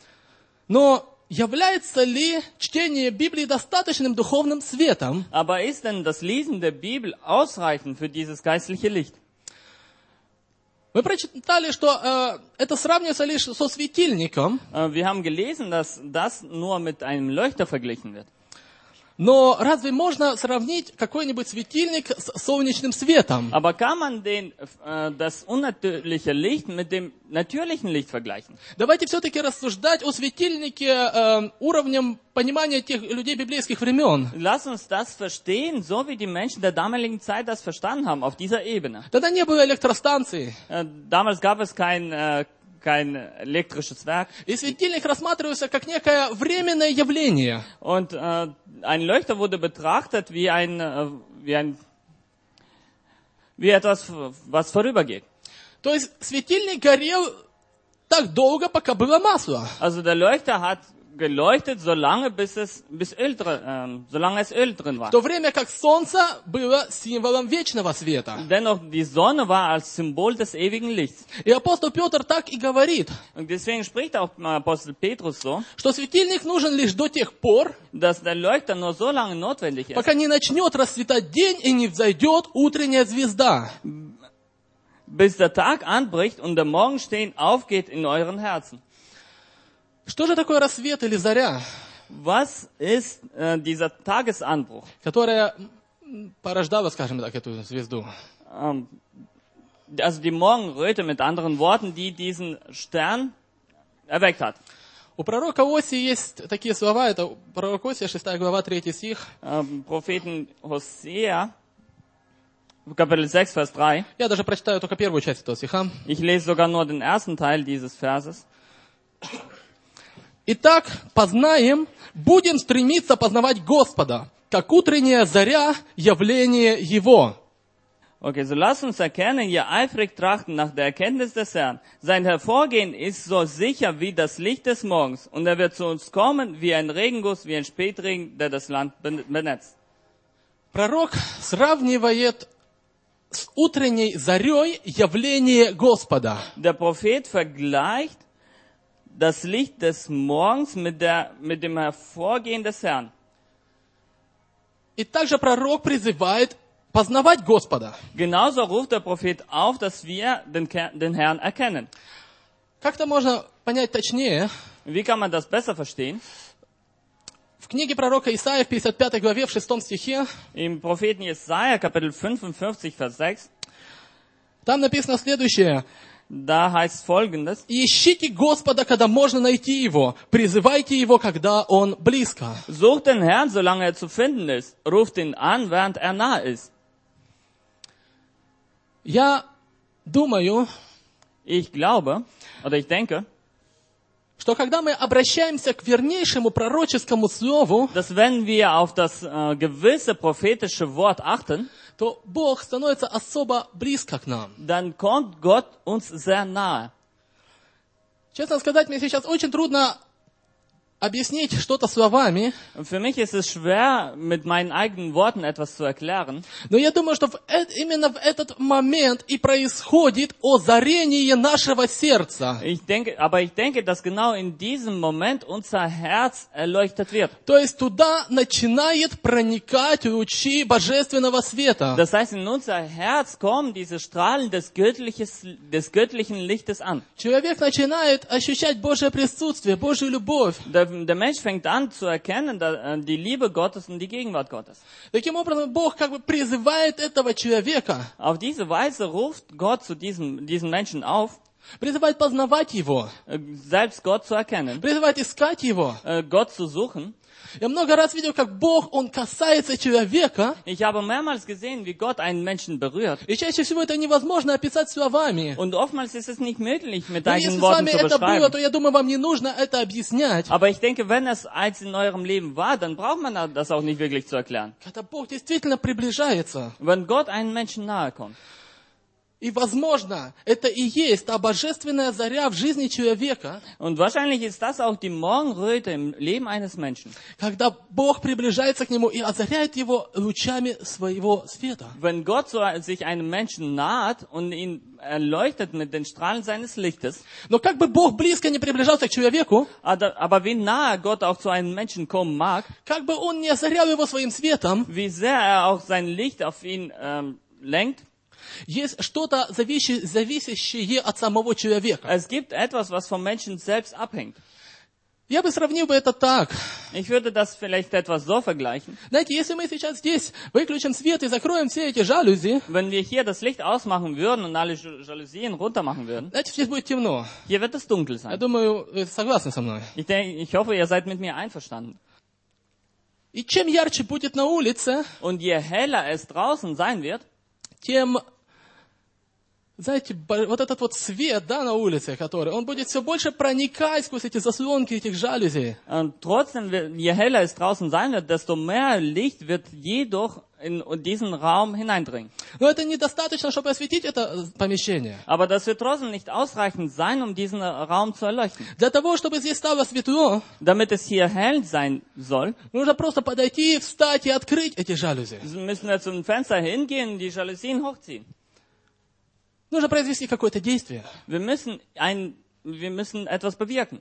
Но является ли чтение Библии достаточным духовным светом? Aber ist denn das Lesen der Bibel ausreichend für dieses geistliche Licht? Мы прочитали, что э, это сравнивается лишь со светильником, Äh, Wir haben gelesen, dass das nur mit einem Leuchter verglichen wird. но разве можно сравнить какой-нибудь светильник с солнечным светом? Aber kann man den, äh, das unnatürliche Licht mit dem natürlichen Licht vergleichen? Давайте все-таки рассуждать о светильнике э, уровнем понимания тех людей библейских времен. Lass uns das verstehen, so wie die Menschen der damaligen Zeit das verstanden haben, auf dieser Ebene. Тогда не было электростанции, Äh, Damals gab es kein, äh, kein elektrisches Werk. и светильник рассматривался как некое временное явление. Und äh, ein Leuchter wurde betrachtet wie ein, äh, wie ein, wie etwas, was vorübergeht. То есть светильник горел так долго, пока было масло. Also der Leuchter hat geleuchtet, solange bis es, bis Öl drin, äh, solange es Öl drin war. В то время как солнце было символом вечного света. Dennoch, die Sonne war als Symbol des ewigen Lichts. И апостол Петр так и говорит, Und deswegen spricht auch Apostel Petrus so, что светильник нужен лишь до тех пор, dass der Leuchter nur so lange notwendig ist, пока не начнет расцветать день и не взойдет утренняя звезда. bis der Tag anbricht und der Morgenstern aufgeht in euren Herzen. Что же такое рассвет или заря, Was ist äh, dieser Tagesanbruch? которая м, порождала, скажем так, эту звезду? Ähm, also die Morgenröte mit anderen Worten, die diesen Stern erweckt hat. У пророка Осии есть такие слова, это пророк Осия, шестая глава, третий стих. Ähm, Propheten Hosea, Kapitel sechs, Vers drei. Я даже прочитаю только первую часть этого стиха. Ich lese sogar nur den ersten Teil dieses Verses. Итак, познаем, будем стремиться познавать Господа, как утренняя заря явление Его. Okay, so lasst uns erkennen, ihr eifrig trachten nach der Erkenntnis des Herrn. Sein Hervorgehen ist so sicher wie das Licht des Morgens. Und er wird zu uns kommen wie ein Regenguss, wie ein Spätregen, der das Land benetzt. Пророк сравнивает с утренней зарей явление Господа. Der Prophet vergleicht das Licht des Morgens mit, der, mit dem Hervorgehen des Herrn. И также пророк призывает познавать Господа. Genauso ruft der Prophet auf, dass wir den, den Herrn erkennen. Как-то можно понять точнее. Wie kann man das besser verstehen? В книге пророка Исаия в пятьдесят пятой главе, в шестом стихе, Im Propheten Jesaja, Kapitel fünfundfünfzig, Vers sechs, там написано следующее. da heißt Folgendes: «Ищите Господа, когда можно найти Его. Призывайте Его, когда Он близко». Sucht den Herrn, solange er zu finden ist. Ruft ihn an, während er nah ist. Я думаю, Ich glaube, oder ich denke, что когда мы обращаемся к вернейшему пророческому слову, dass wenn wir auf das äh, gewisse prophetische Wort achten, то Бог становится особо близко к нам. dann kommt Gott uns sehr nahe. Честно сказать, мне сейчас очень трудно объяснить что-то словами, Und für mich ist es schwer, mit meinen eigenen Worten etwas zu erklären. но я думаю, что в э- именно в этот момент и происходит озарение нашего сердца. Ich denke, aber ich denke, dass genau in diesem Moment unser Herz erleuchtet wird. То есть туда начинает проникать лучи божественного света. Das heißt, in unser Herz kommen diese Strahlen des, göttliches, des göttlichen Lichtes an. Человек начинает ощущать Божье присутствие, Божью любовь. Der, der Mensch fängt an zu erkennen, da, die Liebe Gottes und die Gegenwart Gottes. Таким образом, Бог как бы призывает этого человека, Auf diese Weise ruft Gott zu diesem, diesen Menschen auf, призывает познавать Его, äh, selbst Gott zu erkennen, призывает искать Его. äh, Gott zu suchen. Я много раз видел, как Бог, Он касается человека, Ich habe mehrmals gesehen, wie Gott einen Menschen berührt. и чаще всего это невозможно описать словами. Und oftmals ist es nicht möglich, mit Но если eigenen с Worten вами zu это было, beschreiben. то я думаю, вам не нужно это объяснять. Aber ich denke, wenn es eins in eurem Leben war, dann braucht man das auch nicht wirklich zu erklären. Когда Бог действительно приближается. Wenn Gott einem Menschen nahe kommt. И, возможно, это и есть та божественная заря в жизни человека, Und wahrscheinlich ist das auch die Morgenröte im Leben eines Menschen. когда Бог приближается к нему и озаряет его лучами своего света. Wenn Gott so sich einem Menschen naht und ihn erleuchtet mit den Strahlen seines Lichtes, Но как бы Бог близко не приближался к человеку, aber, aber wie nahe Gott auch zu einem Menschen kommen mag, как бы Он не озарял его своим светом, wie sehr er auch sein Licht auf ihn ähm, lenkt, есть что-то зависящее, зависящее от самого человека. es gibt etwas, was vom Menschen selbst abhängt. Я бы сравнил бы это так. Ich würde das vielleicht etwas so vergleichen. Знаете, если мы сейчас здесь выключим свет и закроем все эти жалюзи, Wenn wir hier das Licht ausmachen würden und alle Ju- Jalousien runter machen würden, знаете, здесь будет темно. hier wird es dunkel Я sein. думаю, вы согласны со мной. Ich denke, ich hoffe, ihr seid mit mir einverstanden. И чем ярче будет на улице, Und je heller es draußen sein wird, тем, знаете, бо- вот этот вот свет, да, на улице, который, он будет все больше проникать сквозь эти заслонки этих жалюзей. und trotzdem, wird- je heller es draußen sein wird, desto mehr Licht wird jedoch in diesen Raum hineindringen. Но это недостаточно, чтобы осветить это э, помещение. Aber das wird trotzdem nicht ausreichend sein, um diesen Raum zu erleuchten. Для того, чтобы здесь стало светло, Damit es hier hell sein soll, нужно просто подойти, встать и открыть эти жалюзи. müssen wir zum Fenster hingehen und die Jalousien hochziehen. Нужно произвести какое-то действие. Wir müssen ein, wir müssen etwas bewirken.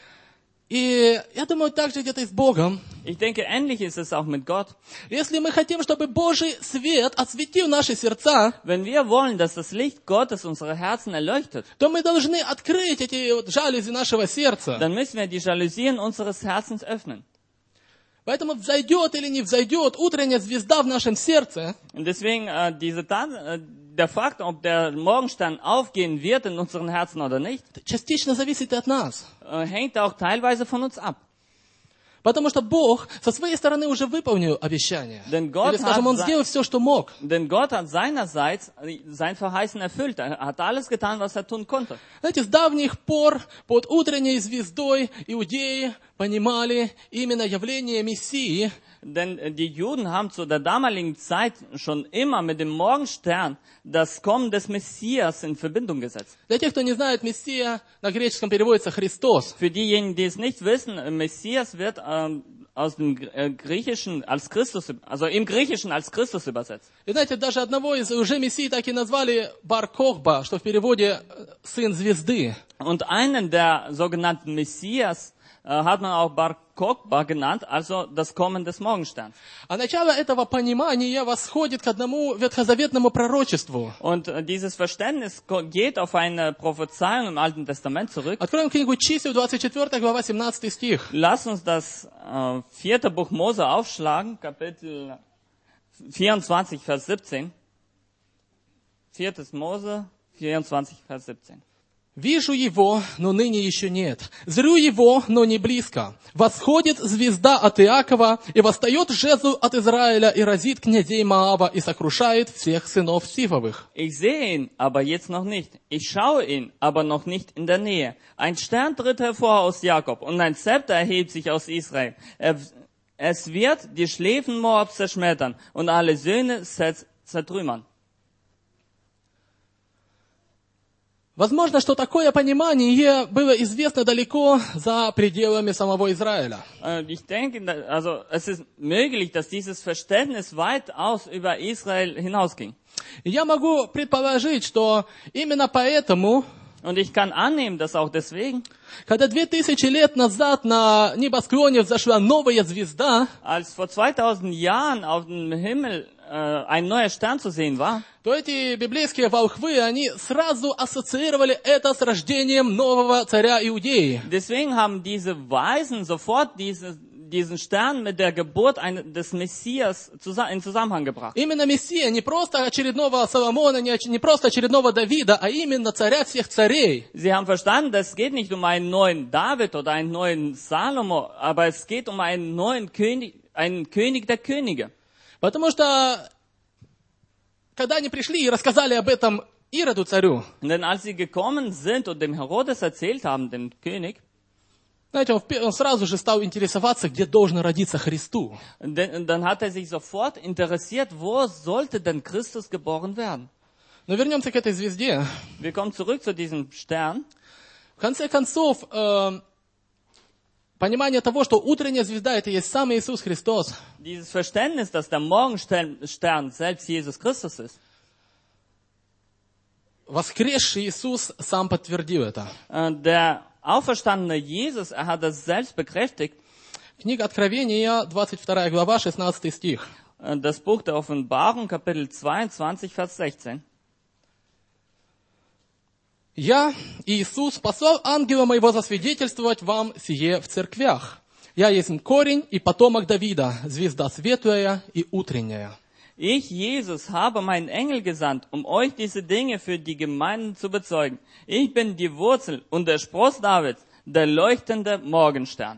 И я думаю, так же где-то и с Богом. Ich denke, ähnlich ist es auch mit Gott. Если мы хотим, чтобы Божий свет осветил наши сердца, Wenn wir wollen, dass das Licht Gottes unsere Herzen erleuchtet, то мы должны открыть эти вот жалюзи нашего сердца. dann müssen wir die Jalousien unseres Herzens öffnen. Поэтому взойдет или не взойдет утренняя звезда в нашем сердце, Und deswegen äh, diese Tat, äh, der Fakt, ob der Morgenstern aufgehen wird in unseren Herzen oder nicht, частично зависит и от нас. äh, hängt auch teilweise von uns ab. Потому что Бог со своей стороны уже выполнил обещание. Denn Gott Или, скажем, Он hat- сделал все, что мог. Denn Gott hat seinerseits äh, sein Verheißen erfüllt. Er hat alles getan, was er tun konnte. Знаете, с давних пор под утренней звездой иудеи понимали именно явление Мессии. Denn äh, die Juden haben zu der damaligen Zeit schon immer mit dem Morgenstern das Kommen des Messias in Verbindung gesetzt. Для тех, кто не знает, Мессия на греческом переводится Христос. Für diejenigen, die es nicht wissen, äh, Messias wird ähm, aus dem äh, Griechischen als Christus, also im Griechischen als Christus übersetzt. И знаете, даже одного из уже Мессии так и назвали Бар Кохба, что в переводе э, «сын звезды». Und einen der sogenannten Messias äh, hat man auch Bar Kokhba genannt, also das Kommen des Morgensterns. А начало этого понимания восходит к одному ветхозаветному пророчеству. Und äh, dieses Verständnis ko- geht auf eine Prophezeiung im Alten Testament zurück. Откроем книгу Чисел, двадцать четвёртая глава, семнадцатый стих. Lass uns das äh, vierte Buch Mose aufschlagen, Kapitel vierundzwanzig, Vers siebzehn. Viertes Mose, vierundzwanzig, Vers siebzehn. «Вижу его, но ныне еще нет. Зрю его, но не близко. Восходит звезда от Иакова, и восстает жезл от Израиля, и разит князей Моаба, и сокрушает всех сынов Сифовых». Ich sehe ihn, aber jetzt noch nicht. Ich schaue ihn, aber noch nicht in der Nähe. Ein Stern tritt hervor aus Jakob und ein Zepter erhebt sich aus Israel. Er, es wird die Schläfen Moabs zerschmettern und alle Söhne zer- zertrümmern. Возможно, что такое понимание было известно далеко за пределами самого Израиля. Äh, Ich denke, da- also es ist möglich, dass dieses Verständnis weitaus über Israel hinausging. И я могу предположить, что именно поэтому, Und ich kann annehmen, dass auch deswegen, когда две тысячи лет назад на небосклоне взошла новая звезда, als vor zweitausend Jahren auf dem Himmel äh, ein neuer Stern zu sehen war, то эти библейские волхвы, они сразу ассоциировали это с рождением нового царя Иудеи. deswegen haben diese Weisen sofort diese, diesen Stern mit der Geburt ein, des Messias zusa- in Zusammenhang gebracht. Именно Мессия, не просто очередного Соломона, не, оч- не просто очередного Давида, а именно царя всех царей. Sie haben verstanden, es geht nicht um einen neuen David oder einen neuen Salomo, aber es geht um einen neuen König, einen König der Könige. Потому что, когда они пришли и рассказали об этом Ироду царю, Denn als sie gekommen sind und dem Herodes erzählt haben, dem König, знаете, он, в пе- он сразу же стал интересоваться, где должен родиться Христу. denn, dann hat er sich sofort interessiert, wo sollte denn Christus geboren werden? Но вернемся к этой звезде. Wir kommen zurück zu diesem Stern. В конце концов, э, понимание того, что утренняя звезда — это и есть сам Иисус Христос, Dieses Verständnis, dass der Morgenstern Stern selbst Jesus Christus ist, воскресший Иисус сам подтвердил это. äh, der auferstandene Jesus, er hat das selbst bekräftigt. Книга Откровения, двадцать вторая глава, шестнадцатый стих. Äh, Das Buch der Offenbarung, Kapitel zweiundzwanzig, Vers sechzehn. «Я, Иисус, послал ангела моего засвидетельствовать вам сие в церквях. Я есть корень и потомок Давида, звезда светлая и утренняя». Ich, Jesus, habe meinen Engel gesandt, um euch diese Dinge für die Gemeinden zu bezeugen. Ich bin die Wurzel und der Spross Davids, der leuchtende Morgenstern.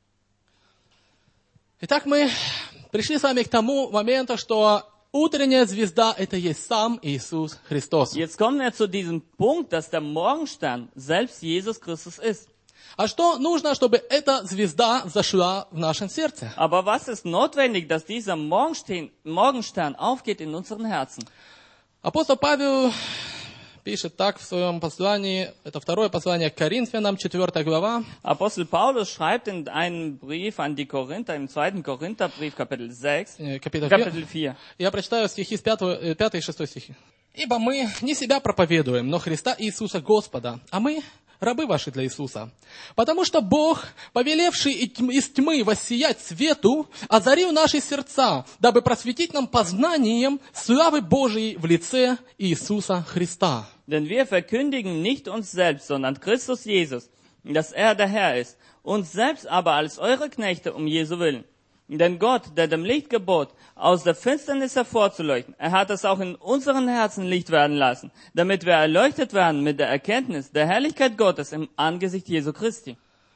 Итак, мы пришли с вами к тому моменту, что утренняя звезда — это есть сам Иисус Христос. Jetzt kommen wir zu diesem Punkt, dass der Morgenstern selbst Jesus Christus ist. А что нужно, чтобы эта звезда зашла в нашем сердце? Aber was ist notwendig, dass dieser Morgenstern, Morgenstern aufgeht in unseren Herzen? Апостол Павел пишет так в своем послании, это второе послание к Коринфянам, четвёртая глава, Apostel Paulus schreibt in einem Brief an die Korinther, im zweiten Korintherbrief, Kapitel sechs, э, капитал Kapitel vier. Я прочитаю стихи с пятого, пятый и шестой стихи. «Ибо мы не себя проповедуем, но Христа Иисуса Господа, а мы рабы ваши для Иисуса. Потому что Бог, повелевший из тьмы воссиять свету, озарил наши сердца, дабы просветить нам познанием славы Божией в лице Иисуса Христа». Denn wir verkündigen nicht uns selbst, sondern Christus Jesus, dass er der Herr ist, uns selbst aber als eure Knechte um Jesu willen. Denn Gott, der dem Licht gebot, aus der Finsternis hervorzuleuchten, er hat es auch in unseren Herzen Licht werden lassen, damit wir erleuchtet werden mit der Erkenntnis der Herrlichkeit Gottes im Angesicht Jesu Christi.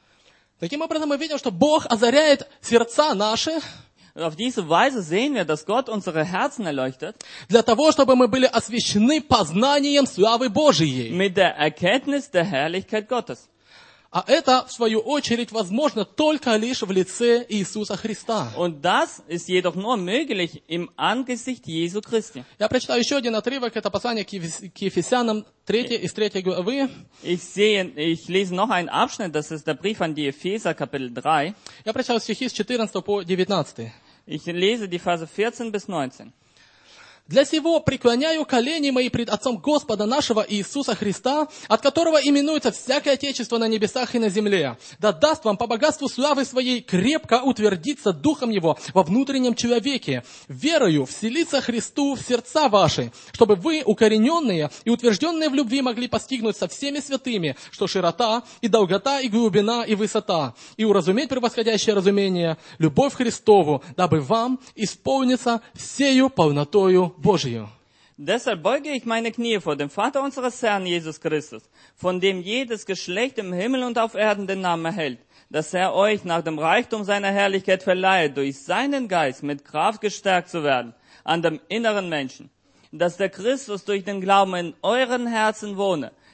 Таким образом, мы видим, что Бог озаряет сердца наши Und auf diese Weise sehen wir, dass Gott unsere Herzen erleuchtet, для того, чтобы мы были освящены познанием славы Божией. mit der Erkenntnis der Herrlichkeit Gottes. А это, в свою очередь, возможно только лишь в лице Иисуса Христа. Und das ist jedoch nur möglich im Angesicht Jesu Christi. Я прочитаю еще один отрывок, это послание к Ефес- к Ефесянам, третьей из третьей главы. Ich sehe, ich lese noch einen Abschnitt, das ist der Brief an die Epheser, Kapitel drei. Я прочитаю стихи с четырнадцатого по девятнадцатый. Ich lese die Verse vierzehn bis neunzehn. «Для сего преклоняю колени мои пред Отцом Господа нашего Иисуса Христа, от которого именуется всякое отечество на небесах и на земле. Да даст вам по богатству славы своей крепко утвердиться Духом Его во внутреннем человеке, верою вселиться Христу в сердца ваши, чтобы вы, укорененные и утвержденные в любви, могли постигнуть со всеми святыми, что широта и долгота и глубина и высота, и уразуметь превосходящее разумение, любовь Христову, дабы вам исполниться всею полнотою Божию». Deshalb beuge ich meine Knie vor dem Vater unseres Herrn Jesus Christus, von dem jedes Geschlecht im Himmel und auf Erden den Namen erhält, dass er euch nach dem Reichtum seiner Herrlichkeit verleiht, durch seinen Geist mit Kraft gestärkt zu werden, an dem inneren Menschen, dass der Christus durch den Glauben in euren Herzen wohne,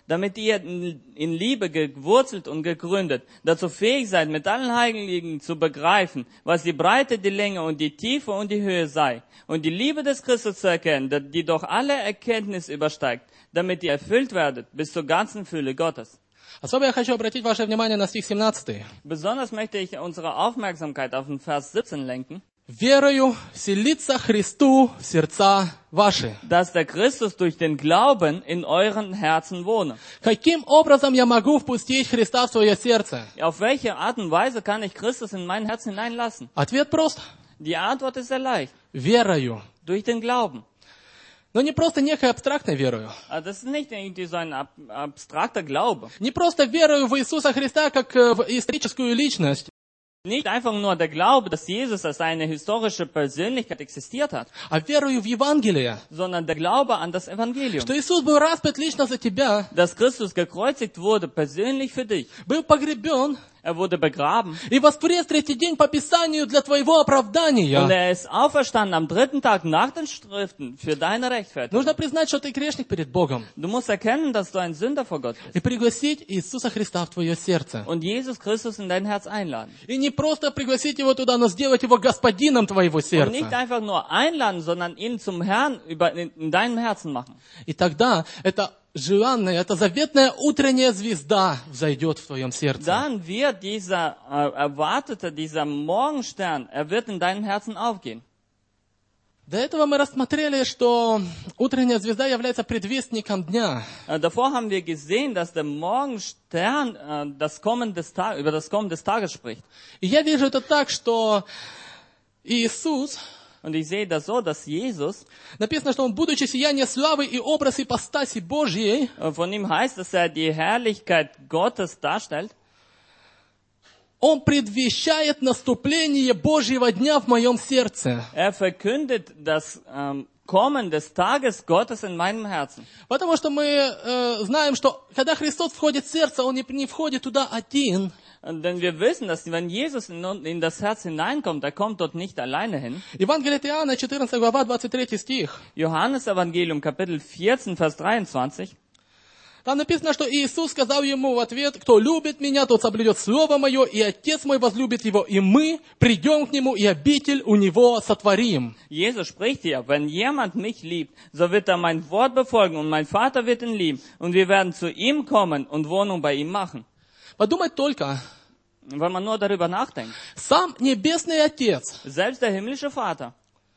damit ihr in Liebe gewurzelt und gegründet, dazu fähig seid, mit allen Heiligen zu begreifen, was die Breite, die Länge und die Tiefe und die Höhe sei, und die Liebe des Christus zu erkennen, die doch alle Erkenntnis übersteigt, damit ihr erfüllt werdet bis zur ganzen Fülle Gottes. Особо я хочу обратить ваше внимание на стих семнадцатый. Besonders möchte ich unsere Aufmerksamkeit auf den Vers siebzehn lenken, «Верою вселится Христу в сердца ваши». dass der Christus durch den Glauben in euren Herzen wohne. Каким образом я могу впустить Христа в свое сердце? Auf welche Art und Weise kann ich Christus in mein Herz hineinlassen? Ответ прост. Die Antwort ist sehr leicht. Верою. Durch den Glauben. Но не просто некой абстрактной верою. Also das ist nicht irgendwie so ein ab abstrakter Glaube. Не просто верою в Иисуса Христа как в историческую личность. Nicht einfach nur der Glaube, dass Jesus als eine historische Persönlichkeit existiert hat, А верою в Евангелие. sondern der Glaube an das Evangelium. Что Иисус был распят лично за тебя. Dass Christus gekreuzigt wurde, persönlich für dich. Был погребен. Er wurde begraben. И воскрес третий день по Писанию для твоего оправдания. Und er ist auferstanden am dritten Tag nach den Schriften für deine Rechtfertigung. Нужно признать, что ты грешник перед Богом. Du musst erkennen, dass du ein Sünder vor Gott bist. И пригласить Иисуса Христа в твое сердце. Und Jesus Christus in dein Herz einladen. И не просто пригласить Его туда, но сделать Его господином твоего Und nicht сердца. einfach nur einladen, sondern ihn zum Herrn über, in, in deinem Herzen machen. И тогда это желанная, это заветная утренняя звезда взойдет в твоем сердце. Dann wird dieser äh, erwartete, dieser Morgenstern, er wird in deinem Herzen aufgehen. До этого мы рассмотрели, что утренняя звезда является предвестником дня. Äh, davor haben wir gesehen, dass der Morgenstern äh, das Kommen des Tag, über das Kommen des Tages spricht. И я вижу это так, что Иисус, Und ich sehe das so, dass Jesus, написано, что Он, будучи сияние славы и образ ипостаси Божьей, äh, von ihm heißt, dass er die Herrlichkeit Gottes darstellt. Он предвещает наступление Божьего дня в моем сердце. Er verkündet das ähm, Kommen des Tages Gottes in meinem Herzen. Потому что мы э, знаем, что когда Христос входит в сердце, Он не, не входит туда один. Denn wir wissen, dass wenn Jesus in, in das Herz hineinkommt, er kommt dort nicht alleine hin. Евангелие от Иоанна, четырнадцатая глава, двадцать третий стих. Johannes Evangelium, Kapitel vierzehn, Vers dreiundzwanzig. Там написано, что Иисус сказал ему в ответ: «Кто любит меня, тот соблюдет слово мое, и Отец мой возлюбит его, и мы придем к нему, и обитель у него сотворим». Jesus spricht hier, wenn jemand mich liebt, so wird er mein Wort befolgen, und mein Vater wird ihn lieben, und wir werden zu ihm kommen und Wohnung bei ihm machen. Подумать только, Wenn man nur darüber nachdenkt, сам Небесный Отец selbst der himmlische Vater,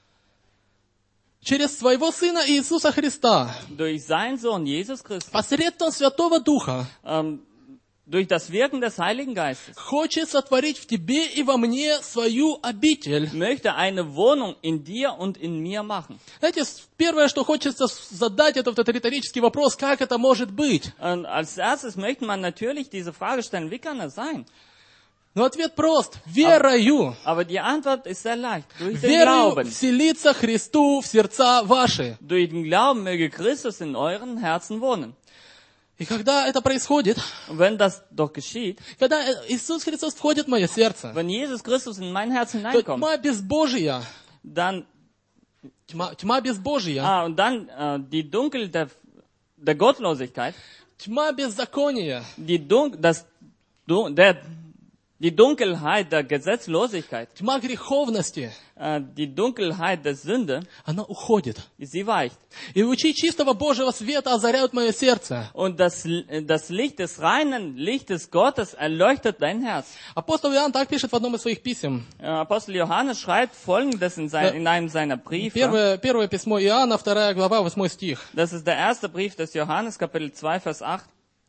через своего Сына Иисуса Христа, durch seinen Sohn Jesus Christus, посредством Святого Духа, ähm, durch das Wirken des Heiligen Geistes, хочет сотворить в тебе и во мне свою обитель. möchte eine Wohnung in dir und in mir machen. Знаете, первое, что хочется задать, это вот этот риторический вопрос: как это может быть? Und als erstes möchte man natürlich diese Frage stellen, wie kann das sein? Но ответ прост: верою. Aber die Antwort ist sehr leicht. Durch den Верою Glauben. вселится Христу в сердца ваши. Durch den Glauben möge Christus in euren Herzen wohnen. И когда это происходит, Und wenn das doch geschieht, когда Иисус Христос входит в мое сердце, wenn Jesus Christus in mein Herz то hineinkommt, тьма безбожия, dann, тьма, тьма безбожия, ah, und dann äh, die Dunkel der, der Gottlosigkeit, тьма беззакония, die Dun das, Dun der, die Dunkelheit der Gesetzlosigkeit, тьма греховности, äh, die Dunkelheit der Sünde, она уходит. sie weicht. И лучи чистого Божьего света озаряют мое сердце. Und das, das Licht des reinen Lichtes Gottes erleuchtet dein Herz. Апостол Иоанн так пишет в одном из своих писем. Äh, Apostel Johannes schreibt Folgendes in, sein, in einem seiner Briefe. Первое, первое письмо Иоанна, вторая глава, восьмой стих. Das ist der erste Brief des Johannes, Kapitel zwei, Vers acht.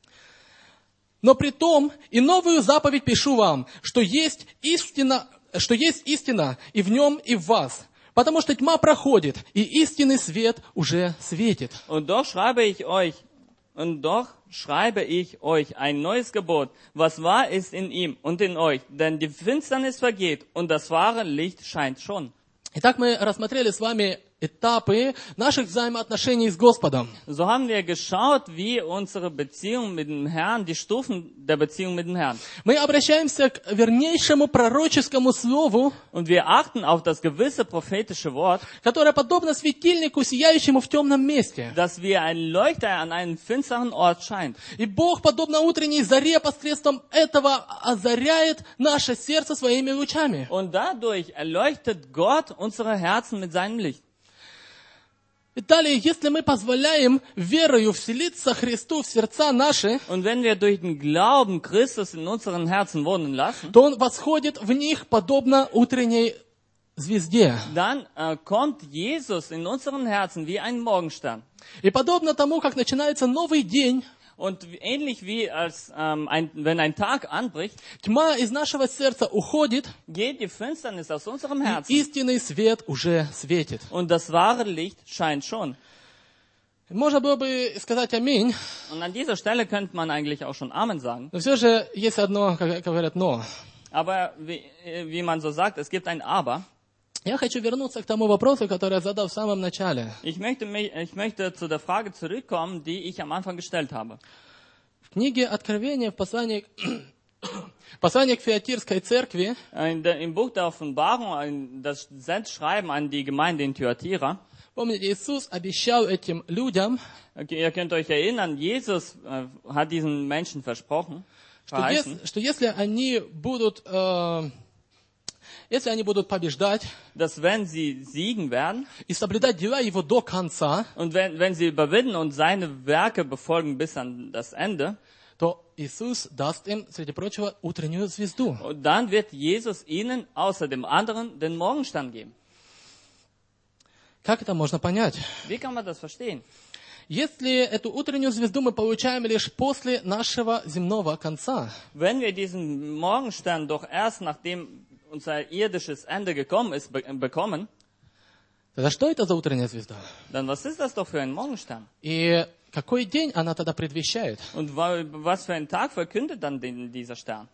Но при том и новую заповедь пишу вам, что есть истина, что есть истина и в нем, и в вас. Потому что тьма проходит, и истинный свет уже светит. Und doch schreibe ich euch, und doch schreibe ich euch ein neues Gebot, was wahr ist in ihm und in euch, denn die Finsternis vergeht und das wahre Licht scheint schon. Итак, мы рассмотрели с вами этапы наших взаимоотношений с Господом. So haben wir geschaut, wie unsere Beziehung mit dem Herrn, die Stufen der Beziehung mit dem Herrn. Мы обращаемся к вернейшему пророческому слову, Und wir achten auf das gewisse prophetische Wort, которое подобно светильнику, сияющему в темном месте. dass wie ein Leuchter an einem finsteren Ort scheint. И Бог, подобно утренней заре, посредством этого озаряет наше сердце своими лучами. Und dadurch erleuchtet Gott unsere Herzen mit seinem Licht. И далее, если мы позволяем верою вселиться Христу в сердца наши, Und wenn wir durch den Glauben Christus in unseren Herzen wohnen lassen, то Он восходит в них подобно утренней звезде. dann äh, kommt Jesus in unseren Herzen wie ein Morgenstern. И подобно тому, как начинается новый день, Und ähnlich wie als ähm, ein, wenn ein Tag anbricht, тьма из нашего сердца уходит, geht die Finsternis aus unserem и Herzen. истинный свет уже светит. Und das wahre Licht scheint schon. Можно было бы сказать аминь, Und an dieser Stelle könnte man eigentlich auch schon Amen sagen. но все же есть одно, как говорят, но. Aber wie, äh, wie man so sagt, es gibt ein Aber. Я хочу вернуться к тому вопросу, который я задал в самом начале. Ich möchte, mich, ich möchte zu der Frage zurückkommen, die ich am Anfang gestellt habe. В книге Откровения, в послании, послании к Фиатирской церкви, In der, Im Buch der Offenbarung, in das Sendschreiben an die Gemeinde in Thyatira, помните, Иисус обещал этим людям, okay, ihr könnt euch erinnern, Jesus äh, hat diesen Menschen versprochen, что, verheißen, ес- что если они будут, э, если они будут побеждать dass wenn sie siegen werden и соблюдать дела Его до конца, und wenn, wenn sie überwinden und seine Werke befolgen bis an das Ende, то Иисус даст им, среди прочего, утреннюю звезду. und dann wird Jesus ihnen außer dem anderen den Morgenstern geben. Как это можно понять? Wie kann man das verstehen? Если эту утреннюю звезду мы получаем лишь после нашего земного конца, Wenn wir diesen Morgenstern doch erst nachdem unser irdisches Ende gekommen ist, be bekommen, тогда что это за утренняя звезда? dann was ist das doch für ein Morgenstern? И какой день она тогда предвещает? Und wa was für ein Tag verkündet dann den, dieser Stern?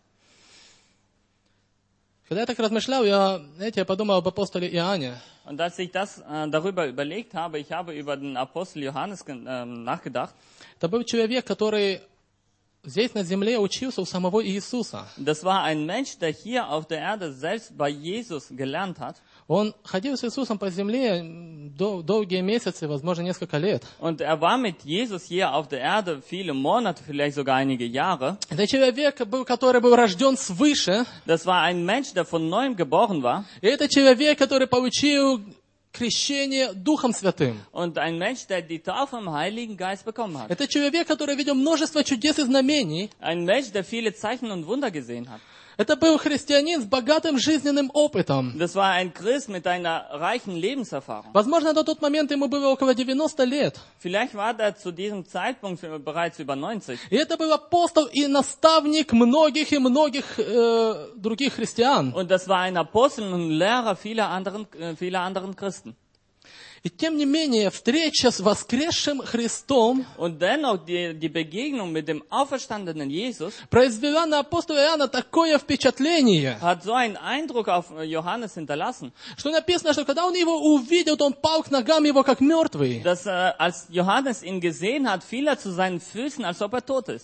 Когда я так размышлял, я, знаете, я подумал об апостоле Иоанне. Und als ich das äh, darüber überlegt habe, ich habe über den Apostel Johannes äh, nachgedacht. Это был человек, который здесь на земле учился у самого Иисуса. Das war ein Mensch, der hier auf der Erde selbst bei Jesus gelernt hat. Он ходил с Иисусом по земле дол- долгие месяцы, возможно, несколько лет. Und er war mit Jesus hier auf der Erde viele Monate, vielleicht sogar einige Jahre. Это человек, был, который был рожден свыше. Das war ein Mensch, der von neuem geboren war. И это человек, который получил крещение Духом Святым. Und ein Mensch, der die Taufe im Heiligen Geist bekommen hat. Это человек, который видел множество чудес и знамений. Ein Mensch, der viele Zeichen und Wunder gesehen hat. Это был христианин с богатым жизненным опытом. Das war ein Christ mit einer reichen Lebenserfahrung. Возможно, на тот момент ему было около девяноста лет. Vielleicht war er zu diesem Zeitpunkt bereits über neunzig. И это был апостол и наставник многих и многих э, других христиан. Und das war ein Apostel und Lehrer vieler anderen, äh, vieler anderen Christen. И тем не менее, встреча с воскресшим Христом Und dennoch die, die Begegnung mit dem auferstandenen Jesus произвела на апостола Иоанна такое впечатление, hat so einen Eindruck auf Johannes hinterlassen, что написано, что когда он его увидел, то он пал к ногам его как мертвый. dass äh, als Johannes ihn gesehen hat, fiel er zu seinen Füßen, als ob er tot ist.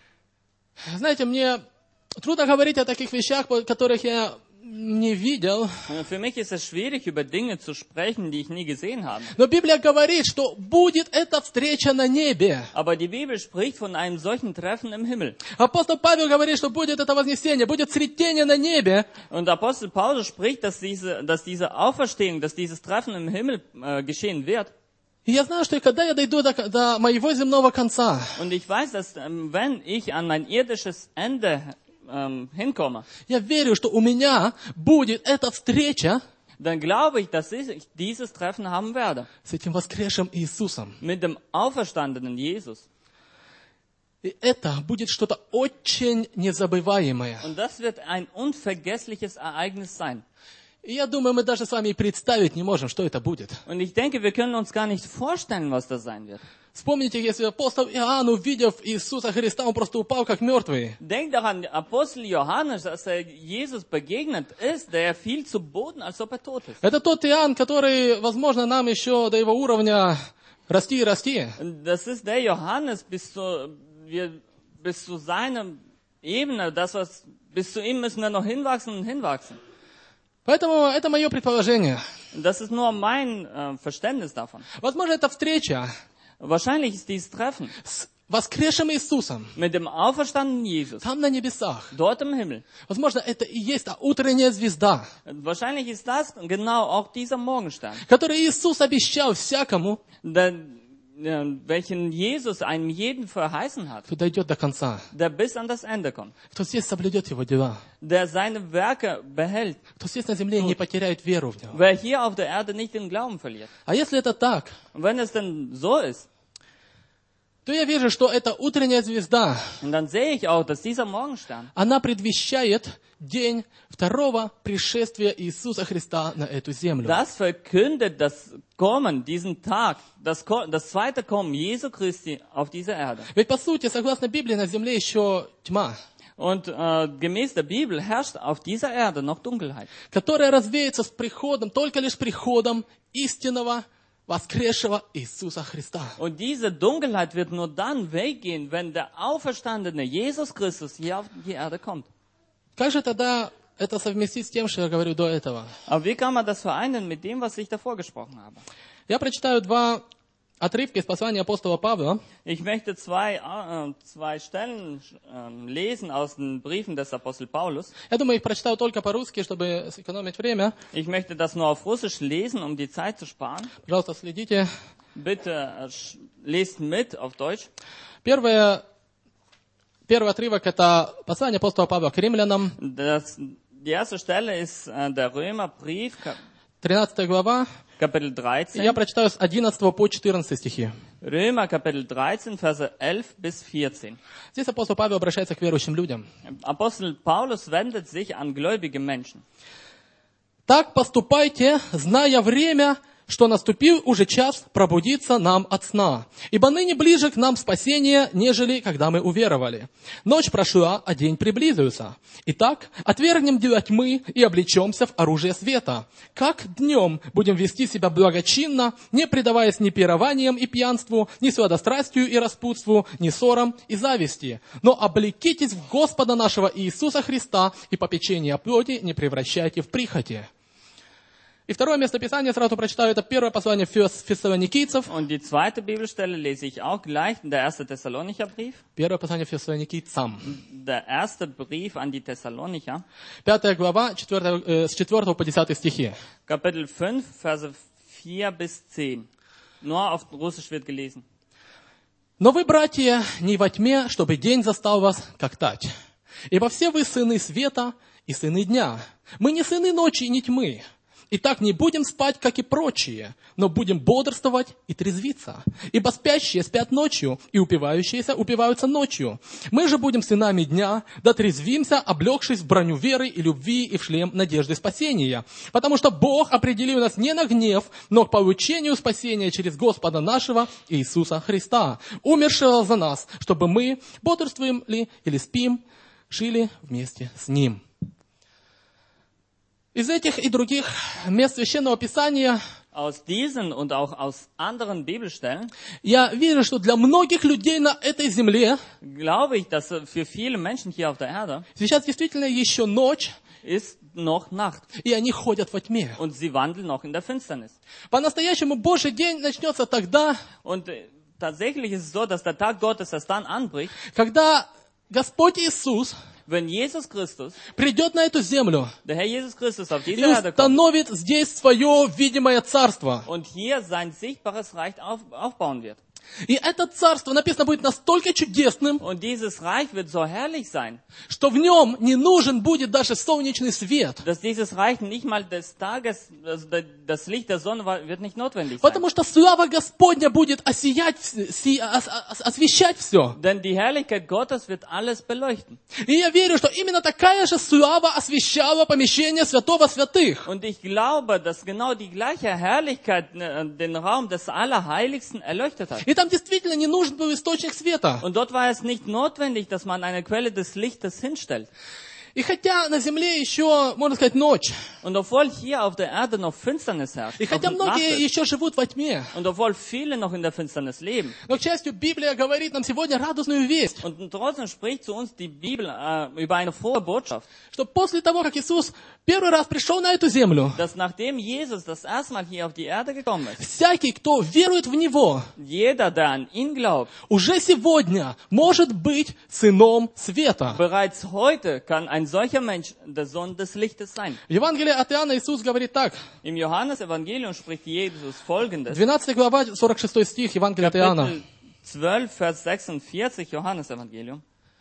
Знаете, мне трудно говорить о таких вещах, которых я не видел. Für mich ist es schwierig, über Dinge zu sprechen, die ich nie gesehen habe. Но Библия говорит, что будет эта встреча на небе. Aber die Bibel spricht von einem solchen Treffen im Himmel. Апостол Павел говорит, что будет это вознесение, будет цветение на небе. Und Apostel Paulus spricht, dass diese, dass diese Auferstehung, dass dieses Treffen im Himmel äh, geschehen wird. И я знаю, что когда я дойду до, до моего земного конца, Und ich weiß, dass ähm, wenn ich an mein irdisches Ende ähm, hinkomme, я верю, что у меня будет эта встреча dann glaube ich, dass ich dieses Treffen haben werde. с этим воскресшим Иисусом. Mit dem auferstandenen Jesus. И это будет что-то очень незабываемое. Und das wird ein unvergessliches Ereignis sein. И я думаю, мы даже с вами и представить не можем, что это будет. Und ich denke, wir können uns gar nicht vorstellen, was das sein wird. Вспомните, если апостол Иоанн, увидев Иисуса Христа, он просто упал как мертвый. Denk doch an Apostel Johannes, als er Jesus begegnet ist, der fiel zu Boden, als ob er tot ist. Это тот Иоанн, который, возможно, нам еще до его уровня расти и расти. Das ist der Johannes bis zu, wir, bis zu seiner Ebene, das was, bis zu ihm müssen wir noch hinwachsen und hinwachsen. Поэтому это мое предположение. Das ist nur mein äh, Verständnis davon. Возможно, это встреча Wahrscheinlich ist dieses Treffen с воскресшим Иисусом mit dem auferstandenen Jesus там на небесах. dort im Himmel. Возможно, это и есть та утренняя звезда, Wahrscheinlich ist das genau auch dieser Morgenstern, которую Иисус обещал всякому, der, äh, welchen Jesus einem jeden verheißen hat, кто дойдет до конца, der bis an das Ende kommt, кто здесь соблюдет его дела, der seine Werke behält, кто здесь на земле не потеряет веру в него. wer hier auf der Erde nicht den Glauben verliert. А если это так, Und wenn es denn so ist, то я вижу, что эта утренняя звезда, und dann sehe ich auch, dass dieser Morgenstern, она предвещает день второго пришествия Иисуса Христа на эту землю. das verkündet das Kommen, diesen Tag, das, Ko- das zweite Kommen Jesu Christi auf diese Erde. Ведь по сути, согласно Библии, на земле еще тьма, Und äh, gemäß der Bibel herrscht auf dieser Erde noch Dunkelheit, которая развеется с приходом, только лишь приходом истинного воскресшего Иисуса Христа. und diese Dunkelheit wird nur dann weggehen, wenn der auferstandene Jesus Christus hier auf die Erde kommt. Как же тогда это совместить с тем, что я говорю до этого? Aber wie kann man das vereinen mit dem, was ich davor gesprochen habe? Я прочитаю два отрывка из послания апостола Павла. Ich möchte zwei, äh, zwei Stellen äh, lesen aus den Briefen des Apostel Paulus. Я думаю, их прочитаю только по-русски, чтобы сэкономить время. Ich möchte das nur auf Russisch lesen, um die Zeit zu sparen. Пожалуйста, следите. Bitte äh, sch- lest mit auf Deutsch. Первое, первый отрывок – это послание апостола Павла к римлянам, Das, die erste Stelle ist äh, der Römerbrief, Ka- тринадцатая глава. Kapitel Я dreizehn. прочитаю с одиннадцатого по четырнадцатый стихи. Römer Kapitel dreizehn, Verse elf bis vierzehn. Здесь апостол Павел обращается к верующим людям. Apostel Paulus wendet sich an gläubige Menschen. «Так поступайте, зная время, что наступил уже час пробудиться нам от сна. Ибо ныне ближе к нам спасение, нежели когда мы уверовали. Ночь прошла, а день приблизился. Итак, отвергнем дела тьмы и облечемся в оружие света. Как днем будем вести себя благочинно, не предаваясь ни пированиям и пьянству, ни сладострастию и распутству, ни ссорам и зависти. Но облекитесь в Господа нашего Иисуса Христа и попечение о плоти не превращайте в прихоти». И второе местописание, сразу прочитаю, это первое послание фессалоникийцев. Und die zweite Bibelstelle lese ich auch gleich, der erste Thessalonicher Brief. Первое послание фессалоникийцам. Der erste Brief an die Thessalonicher. Пятая глава, четвертая, э, с четвертого по десятый стихи. Kapitel fünf, Verse vier bis zehn. Nur auf Russisch wird gelesen. «Но вы, братья, не во тьме, чтобы день застал вас, как тать. Ибо все вы сыны света и сыны дня. Мы не сыны ночи и не тьмы. Итак, не будем спать, как и прочие, но будем бодрствовать и трезвиться. Ибо спящие спят ночью, и упивающиеся упиваются ночью. Мы же будем сынами дня, да трезвимся, облегшись в броню веры и любви и в шлем надежды спасения. Потому что Бог определил нас не на гнев, но к получению спасения через Господа нашего Иисуса Христа, умершего за нас, чтобы мы, бодрствуем ли или спим, жили вместе с Ним». Из этих и других мест Священного Писания Aus diesen und auch aus anderen Bibelstellen я вижу, что для многих людей на этой земле glaube ich, dass für viele Menschen hier auf der Erde сейчас действительно еще ночь, ist noch Nacht и они ходят во тьме. und sie wandeln noch in der Finsternis. По-настоящему Божий день начнется тогда, Und äh, tatsächlich ist es so, dass der Tag Gottes erst dann anbricht, когда Господь Иисус wenn Jesus Christus, придет на эту землю der Herr Jesus Christus auf и diese Erde kommt установит здесь свое видимое царство. und hier sein sichtbares Reich auf, aufbauen wird. И это царство, написано, будет настолько чудесным, Und dieses Reich wird so herrlich sein, что в нем не нужен будет даже солнечный свет. dass dieses Reich nicht mal des Tages, also das Licht der Sonne wird nicht notwendig sein. Потому что слава Господня будет осиять, си- ос- ос- освещать все. Denn die Herrlichkeit Gottes wird alles beleuchten. И я верю, что именно такая же слава освещала помещение святого святых. Und ich glaube, dass genau die gleiche Herrlichkeit äh, den Raum des Allerheiligsten erleuchtet hat. И там действительно не нужен был источник света. Und dort war es nicht notwendig, dass man eine Quelle des Lichtes hinstellt. И хотя на земле еще, можно сказать, ночь, Und obwohl hier auf der Erde noch Finsternis herrscht, и хотя noch Nacht многие ist, еще живут во тьме, und obwohl viele noch in der Finsternis leben, но, к счастью, Библия говорит нам сегодня радостную весть, und trotzdem spricht zu uns die Bibel äh, über eine frohe Botschaft, что после того, как Иисус первый раз пришел на эту землю, dass nachdem Jesus das erste Mal hier auf die Erde gekommen ist, всякий, кто верует в Него, jeder, der an ihn glaubt, уже сегодня может быть сыном света. bereits heute kann ein solcher Mensch der Sohn des Lichtes sein. В Евангелии от Иоанна Иисус говорит так. Im Johannesevangelium spricht Jesus Folgendes. двенадцатая глава, сорок шестой стих Евангелия от Иоанна. Kapitel zwölf, Vers sechsundvierzig, Johannesevangelium.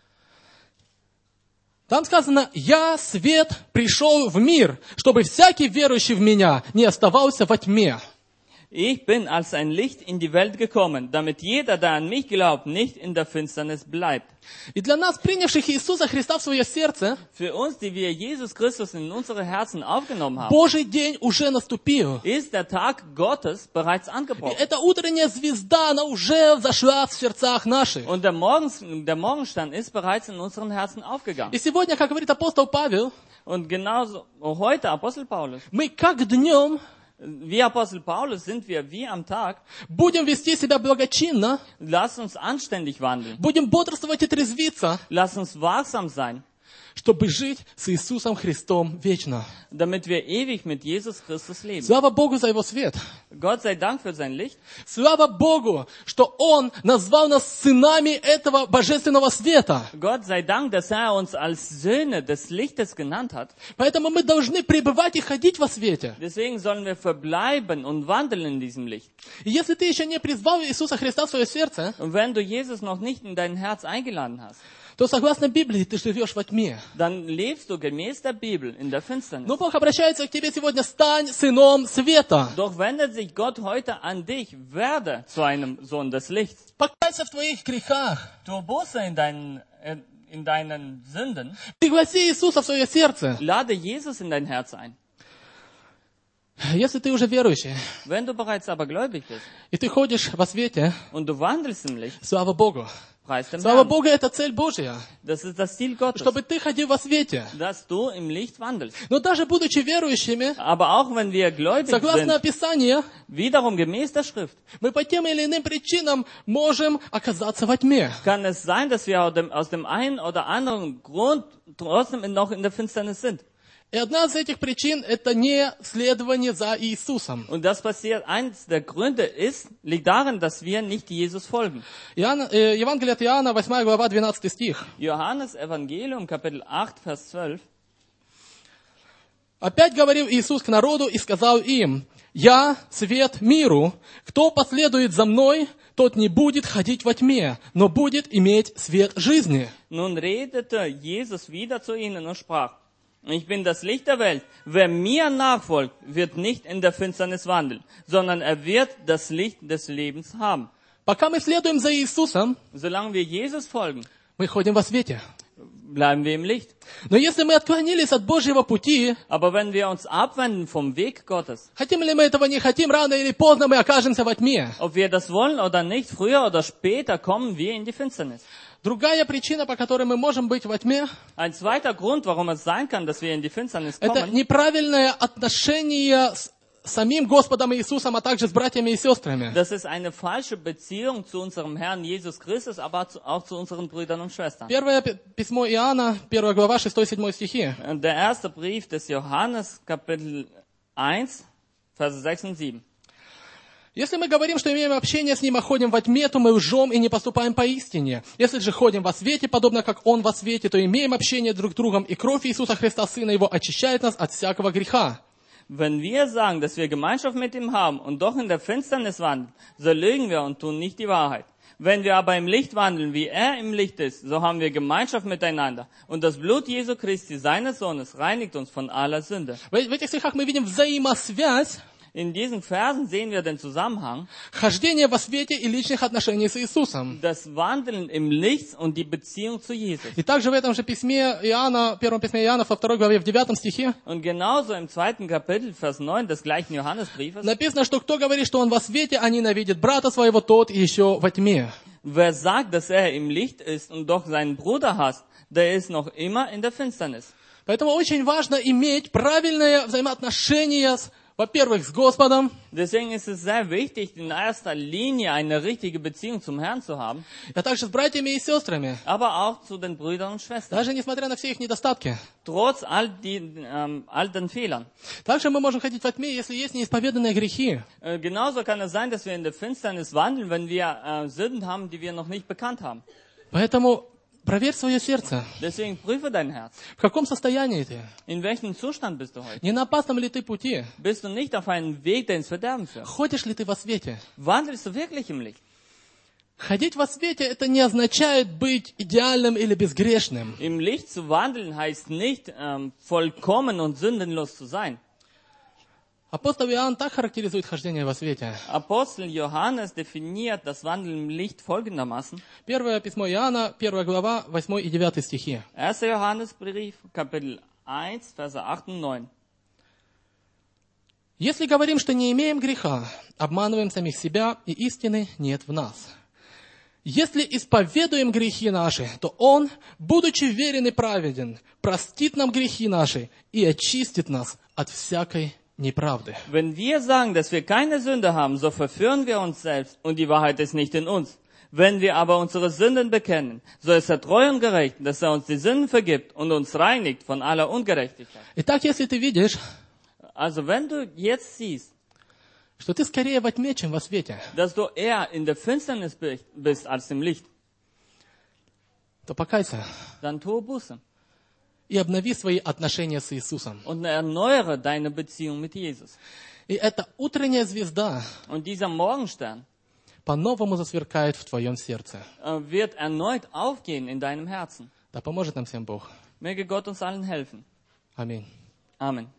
Там сказано: «Я, свет, пришел в мир, чтобы всякий верующий в Меня не оставался во тьме». Ich bin als ein Licht in die Welt gekommen, damit jeder, der an mich glaubt, nicht in der Finsternis bleibt. И для нас, принявших Иисуса Христа в свое сердце, Für uns, die wir Jesus Christus in unsere Herzen aufgenommen haben, Божий день уже наступил. ist der Tag Gottes bereits И angebrochen. эта утренняя звезда, она уже взошла в сердцах наших. Und der, Morgens, der Morgenstern ist bereits in unseren Herzen aufgegangen. И сегодня, как говорит апостол Павел, Und genauso heute, Apostel Paulus, мы как днем wie Apostel Paulus sind wir wie am Tag, будем вести себя благочинно, lasst uns anständig wandeln, будем бодрствовать и трезвиться, lasst uns wachsam sein, чтобы жить с Иисусом Христом вечно. damit wir ewig mit Jesus Christus leben. Слава Богу за Его свет. Gott sei Dank für sein Licht. Слава Богу, что Он назвал нас сынами этого божественного света. Gott sei Dank, dass er uns als Söhne des Lichtes genannt hat. Поэтому мы должны пребывать и ходить во свете. Deswegen sollen wir verbleiben und wandeln in diesem Licht. И если ты еще не призвал Иисуса Христа в свое сердце, Und wenn du Jesus noch nicht in dein Herz eingeladen hast, то согласно Библии ты живешь во тьме. dann lebst du gemäß der Bibel in der Finsternis. Но Бог обращается к тебе сегодня: стань сыном света. Doch wendet sich Gott heute an dich, werde zu einem Sohn des Lichts. Покайся в твоих грехах. Tu Buße in deinen, äh, in deinen Sünden. Пригласи Иисуса в свое сердце. Lade Jesus in dein Herz ein. Если ты уже верующий, Wenn du bereits aber gläubig bist и ты ходишь во свете, und du wandelst im Licht, слава Богу. preis dem Слава Herrn. Богу, это цель Божья, Das ist das Ziel Gottes, чтобы ты ходил во свете. dass du im Licht wandelst. Но даже будучи верующими, Aber auch wenn wir gläubig согласно sind, Описанию, wiederum gemäß der Schrift, мы по тем или иным причинам можем оказаться во тьме. kann es sein, dass wir aus dem, aus dem einen oder anderen Grund trotzdem noch in der Finsternis sind. И одна из этих причин – это не следование за Иисусом. Und das passiert, eins der Gründe ist, liegt darin, dass wir nicht Jesus folgen. Иоанн, э, Евангелие от Иоанна, восьмая глава, двенадцатый стих. Johannes Evangelium, Kapitel acht, Vers zwölf. «Опять говорил Иисус к народу и сказал им: «Я свет миру. Кто последует за мной, тот не будет ходить во тьме, но будет иметь свет жизни». Nun redete Jesus wieder zu ihnen und sprach: Ich bin das Licht der Welt. Wer mir nachfolgt, wird nicht in der Finsternis wandeln, sondern er wird das Licht des Lebens haben. Пока мы следуем за Иисусом, Solange wir Jesus folgen, мы ходим во свете. bleiben wir im Licht. Но если мы отклонились от Божьего пути, Aber wenn wir uns abwenden vom Weg Gottes, хотим ли мы этого, не хотим, рано или поздно мы окажемся во тьме. ob wir das wollen oder nicht, früher oder später kommen wir in die Finsternis. Другая причина, по которой мы можем быть во тьме, Ein zweiter Grund, warum es sein kann, dass wir in die Finsternis это kommen, неправильное отношение с самим Господом Иисусом, а также с братьями и сестрами. das ist eine falsche Beziehung zu unserem Herrn Jesus Christus, aber auch zu unseren Brüdern und Schwestern. Первое письмо Иоанна, первая глава, шестой-седьмой стихи. Der erste Brief des Johannes, Kapitel eins, Verse sechs und sieben. Если мы говорим, что имеем общение с Ним, а ходим во тьме, то мы лжем и не поступаем поистине. Если же ходим во свете, подобно как Он во свете, то имеем общение друг с другом, и кровь Иисуса Христа, Сына Его, очищает нас от всякого греха. Wenn wir sagen, dass wir Gemeinschaft mit ihm haben und doch in der Finsternis wandeln, so lügen wir und tun nicht die Wahrheit. Wenn wir aber im Licht wandeln, wie er im Licht ist, so haben wir Gemeinschaft miteinander. Und das Blut Jesu Christi, seines Sohnes, reinigt uns von aller Sünde. В в этих стихах мы видим взаимосвязь In diesen Versen sehen wir den Zusammenhang, хождения во свете и личных отношений с Иисусом. das Wandeln im Licht und die Beziehung zu Jesus. И также в этом же письме Иоанна, в первом письме Иоанна, во второй главе, в девятом стихе, Und genauso im zweiten Kapitel, Vers neun des gleichen Johannesbriefes, написано, что кто говорит, что он во свете, а ненавидит брата своего, тот еще во тьме. wer sagt, dass er im Licht ist und doch seinen Bruder hasst, der ist noch immer in der Finsternis. Поэтому очень важно иметь правильное взаимоотношение с, во-первых, с Господом, Deswegen ist es sehr wichtig, in erster Linie eine richtige Beziehung zum Herrn zu haben, а также с братьями и сестрами, aber auch zu den Brüdern und Schwestern. даже несмотря на все их недостатки. Trotz all, die, ähm, all den Fehlern. Также мы можем ходить во тьме, если есть неисповеданные грехи. Äh, genauso kann es sein, dass wir in der Finsternis wandeln, wenn wir äh, Sünden haben, die wir noch nicht bekannt haben. Поэтому проверь свое сердце. Deswegen prüfe dein Herz. В каком состоянии ты? In welchem Zustand bist du heute? Не на опасном ли ты пути? Bist du nicht auf einem Weg, der ins Verderben führt? Ходишь ли ты во свете? Wandelst du wirklich im Licht? Ходить во свете — это не означает быть идеальным или безгрешным. Im Licht zu wandeln heißt nicht, ähm, vollkommen und sündenlos zu sein. Апостол Иоанн так характеризует хождение во свете. Apostel Johannes definiert das Wandeln im Licht folgendermaßen. Первое письмо Иоанна, первая глава, восьмой и девятый стихи. erster Johannesbrief, Kapitel eins, Verse acht und neun. Если говорим, что не имеем греха, обманываем самих себя, и истины нет в нас. Если исповедуем грехи наши, то Он, будучи верен и праведен, простит нам грехи наши и очистит нас от всякой неправды. Wenn wir sagen, dass wir keine Sünde haben, so verführen wir uns selbst und die Wahrheit ist nicht in uns. Wenn wir aber unsere Sünden bekennen, so ist er treu und gerecht, dass er uns die Sünden vergibt und uns reinigt von aller Ungerechtigkeit. Итак, если ты видишь, Also wenn du jetzt siehst, что ты скорее во тьме, чем во свете, dass du eher in der Finsternis bist als im Licht, то покайся dann tue Buße и обнови свои отношения с Иисусом. und erneuere deine Beziehung mit Jesus. И эта утренняя звезда Und dieser Morgenstern по-новому засверкает в твоем сердце. äh, wird erneut aufgehen in deinem Herzen. Да поможет нам всем Бог. Möge Gott uns allen helfen. Аминь. Amen.